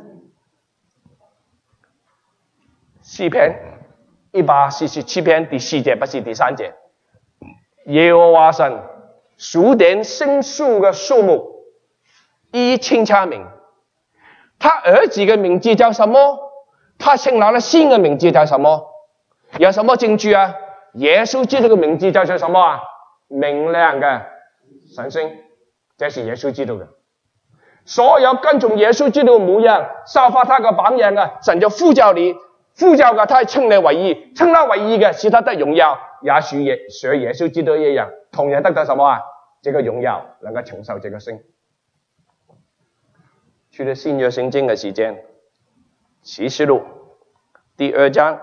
詩篇一百四十七篇第四節，不是第三節。耶和華神數點星宿嘅數目，一一稱他名。他兒子嘅名字叫什麼？他稱那個星嘅名字叫什麼？有什麼證據啊？耶穌基督嘅名字叫做什麼啊？明亮嘅晨星，這是耶穌基督嘅。所有跟從耶穌基督嘅模樣，效法他嘅榜樣嘅，神就呼召你。呼召嘅，他係稱你為義，稱他為義嘅，使他得榮耀，也屬耶學耶穌基督一樣，同樣得到什麼啊？這個榮耀能夠承受這個星。去到新約聖經嘅時間，啟示錄第二章，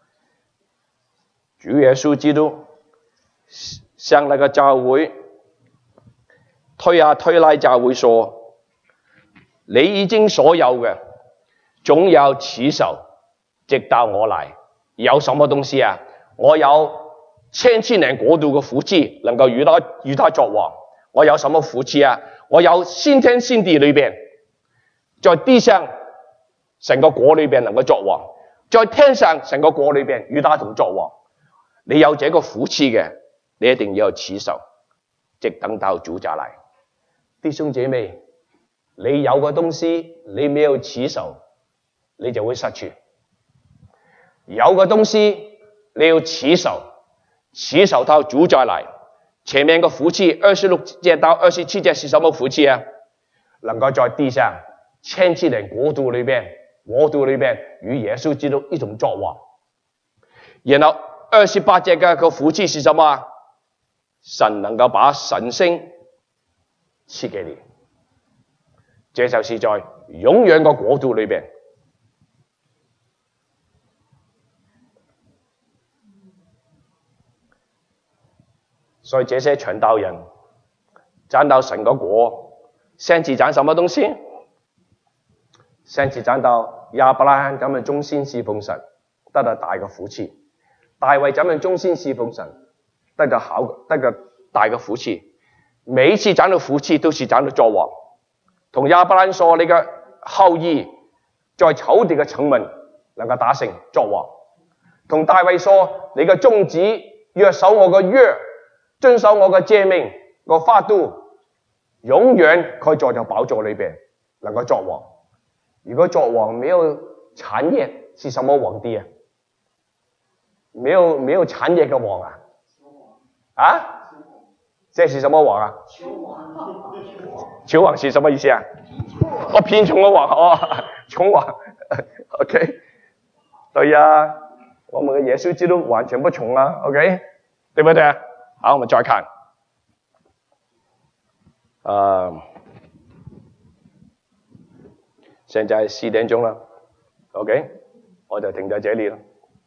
主耶穌基督向那個教會推下推拉教會說：你已經所有嘅，總有持守。直到我來，有什麼東西啊？我有千千年國度嘅福氣，能夠與他與他作王。我有什麼福氣啊？我有先天先地裏邊，在地上成個國裏邊能夠作王，在天上成個國裏邊與他同作王。你有這個福氣嘅，你一定要持守，直等到主再來。弟兄姐妹，你有個東西，你沒有持守，你就會失去。有個東西你要持守，持守到主再來。前面個福氣二十六節到二十七節是什麼福氣啊？能夠在地上千禧年國度裏邊，國度裏邊與耶穌基督一同作王。然後二十八節嘅個福氣是什麼啊？神能夠把神星賜給你，這就是在永遠個國度裏邊。所以這些傳道人講到神個國，先至講什麼東西？先至講到亞伯拉罕咁樣忠心侍奉神，得到大嘅福氣；大衛咁樣忠心侍奉神，得到好得到大嘅福氣。每一次講到福氣，都是講到作王。同亞伯拉罕說：你嘅後裔在仇敵嘅城門能夠打勝作王。同大衛說：你嘅宗子若守我嘅約，遵守我嘅誡命，我法度永遠可以坐在寶座裏邊，能夠作王。如果作王沒有產業，是什麼皇帝啊？沒有沒有產業嘅王啊？啊？ 这是什么王啊？ 求王， 求王是什么意思啊？哦，贫穷的王哦，穷王。OK， 对呀，我们的耶稣基督完全不穷啊 ，OK， 对不对啊？好，我们再看，呃，现在四点钟了 ，OK， 我就停在这里了。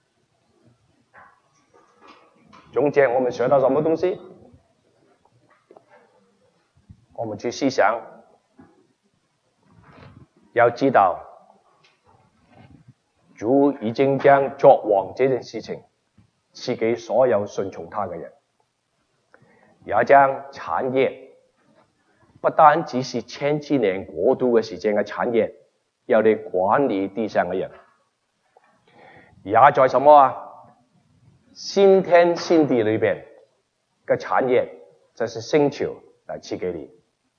中间我们学到什么东西？我们去思想，要知道主已经将作王这件事情赐给所有顺從他嘅人，也將產業不單只是千禧年國度嘅時間嘅產業，由嚟管理地上嘅人，也在什麼啊？新天新地裏邊嘅產業，就是星球嚟賜給你。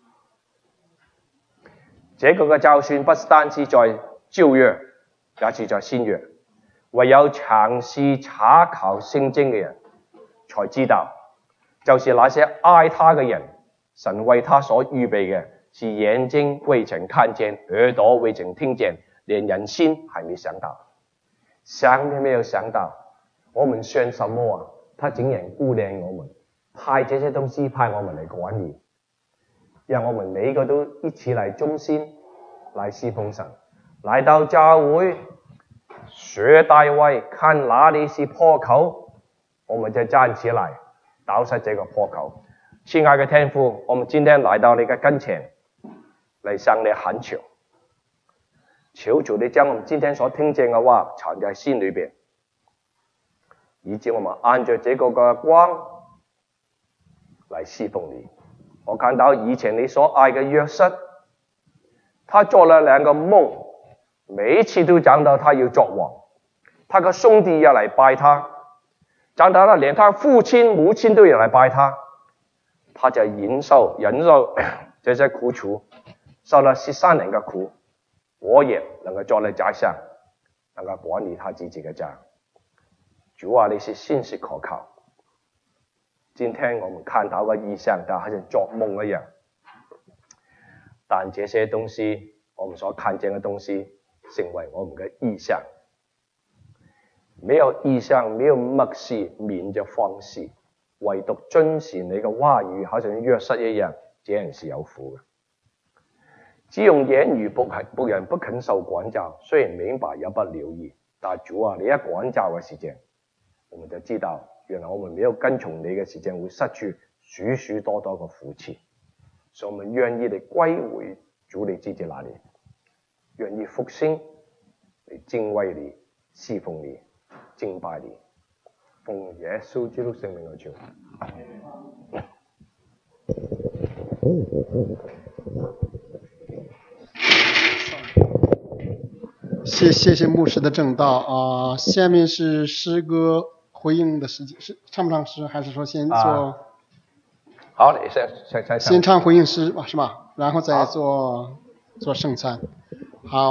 這個嘅就算不單止在舊約，也是在新約，唯有嘗試查考聖經嘅人，才知道，就是那些愛他嘅人，神為他所預備嘅，是眼睛未曾看見，耳朵未曾聽見，連人心還沒想到。想都沒有想到，我們算什麼啊？他竟然顧念我們，派這些東西派我們嚟管理。讓我們每個都一起來忠心，來侍奉神，來到教會學大衛，看哪裡是破口，我們就站起來搗實這個破口。親愛的天父，我們今天來到你嘅跟前，嚟向你懇求，求主你將我們今天所聽見嘅話藏在心裏邊，以致我們按着這個嘅光嚟侍奉你。我看到以前你所愛嘅約瑟，他做了兩個夢，每一次都講到他要作王，他個兄弟要來拜他，講到了連他父親母親都要來拜他，他就忍受忍受這些苦楚，受了十三年嘅苦，我也能夠做了宰相，能夠管理他自己嘅家。主啊，你是信實可靠。今天我們看到嘅異象，但好像做夢一樣。但這些東西，我們所看見嘅東西，成為我們嘅異象。沒有異象，沒有默示，免就放肆。唯獨遵循你嘅話語，好像約瑟一樣，這人是有福嘅。只用言語僕僕人不肯受管教，雖然明白也不留意，但主啊，你一管教嘅時間，我們就知道。原來我們沒有跟從你嘅時間，會失去許許多多嘅福氣，所以我們願意嚟歸回主你自己那裡，願意復興嚟敬畏你、侍奉你、敬拜你，奉耶穌基督聖名而求。 謝謝謝牧師的證道啊、呃！下面是詩歌回應的時間，是唱不唱詩，還是說先做？啊、 好，你先先先先唱回應詩吧，是吧？然後再做做聖餐。好。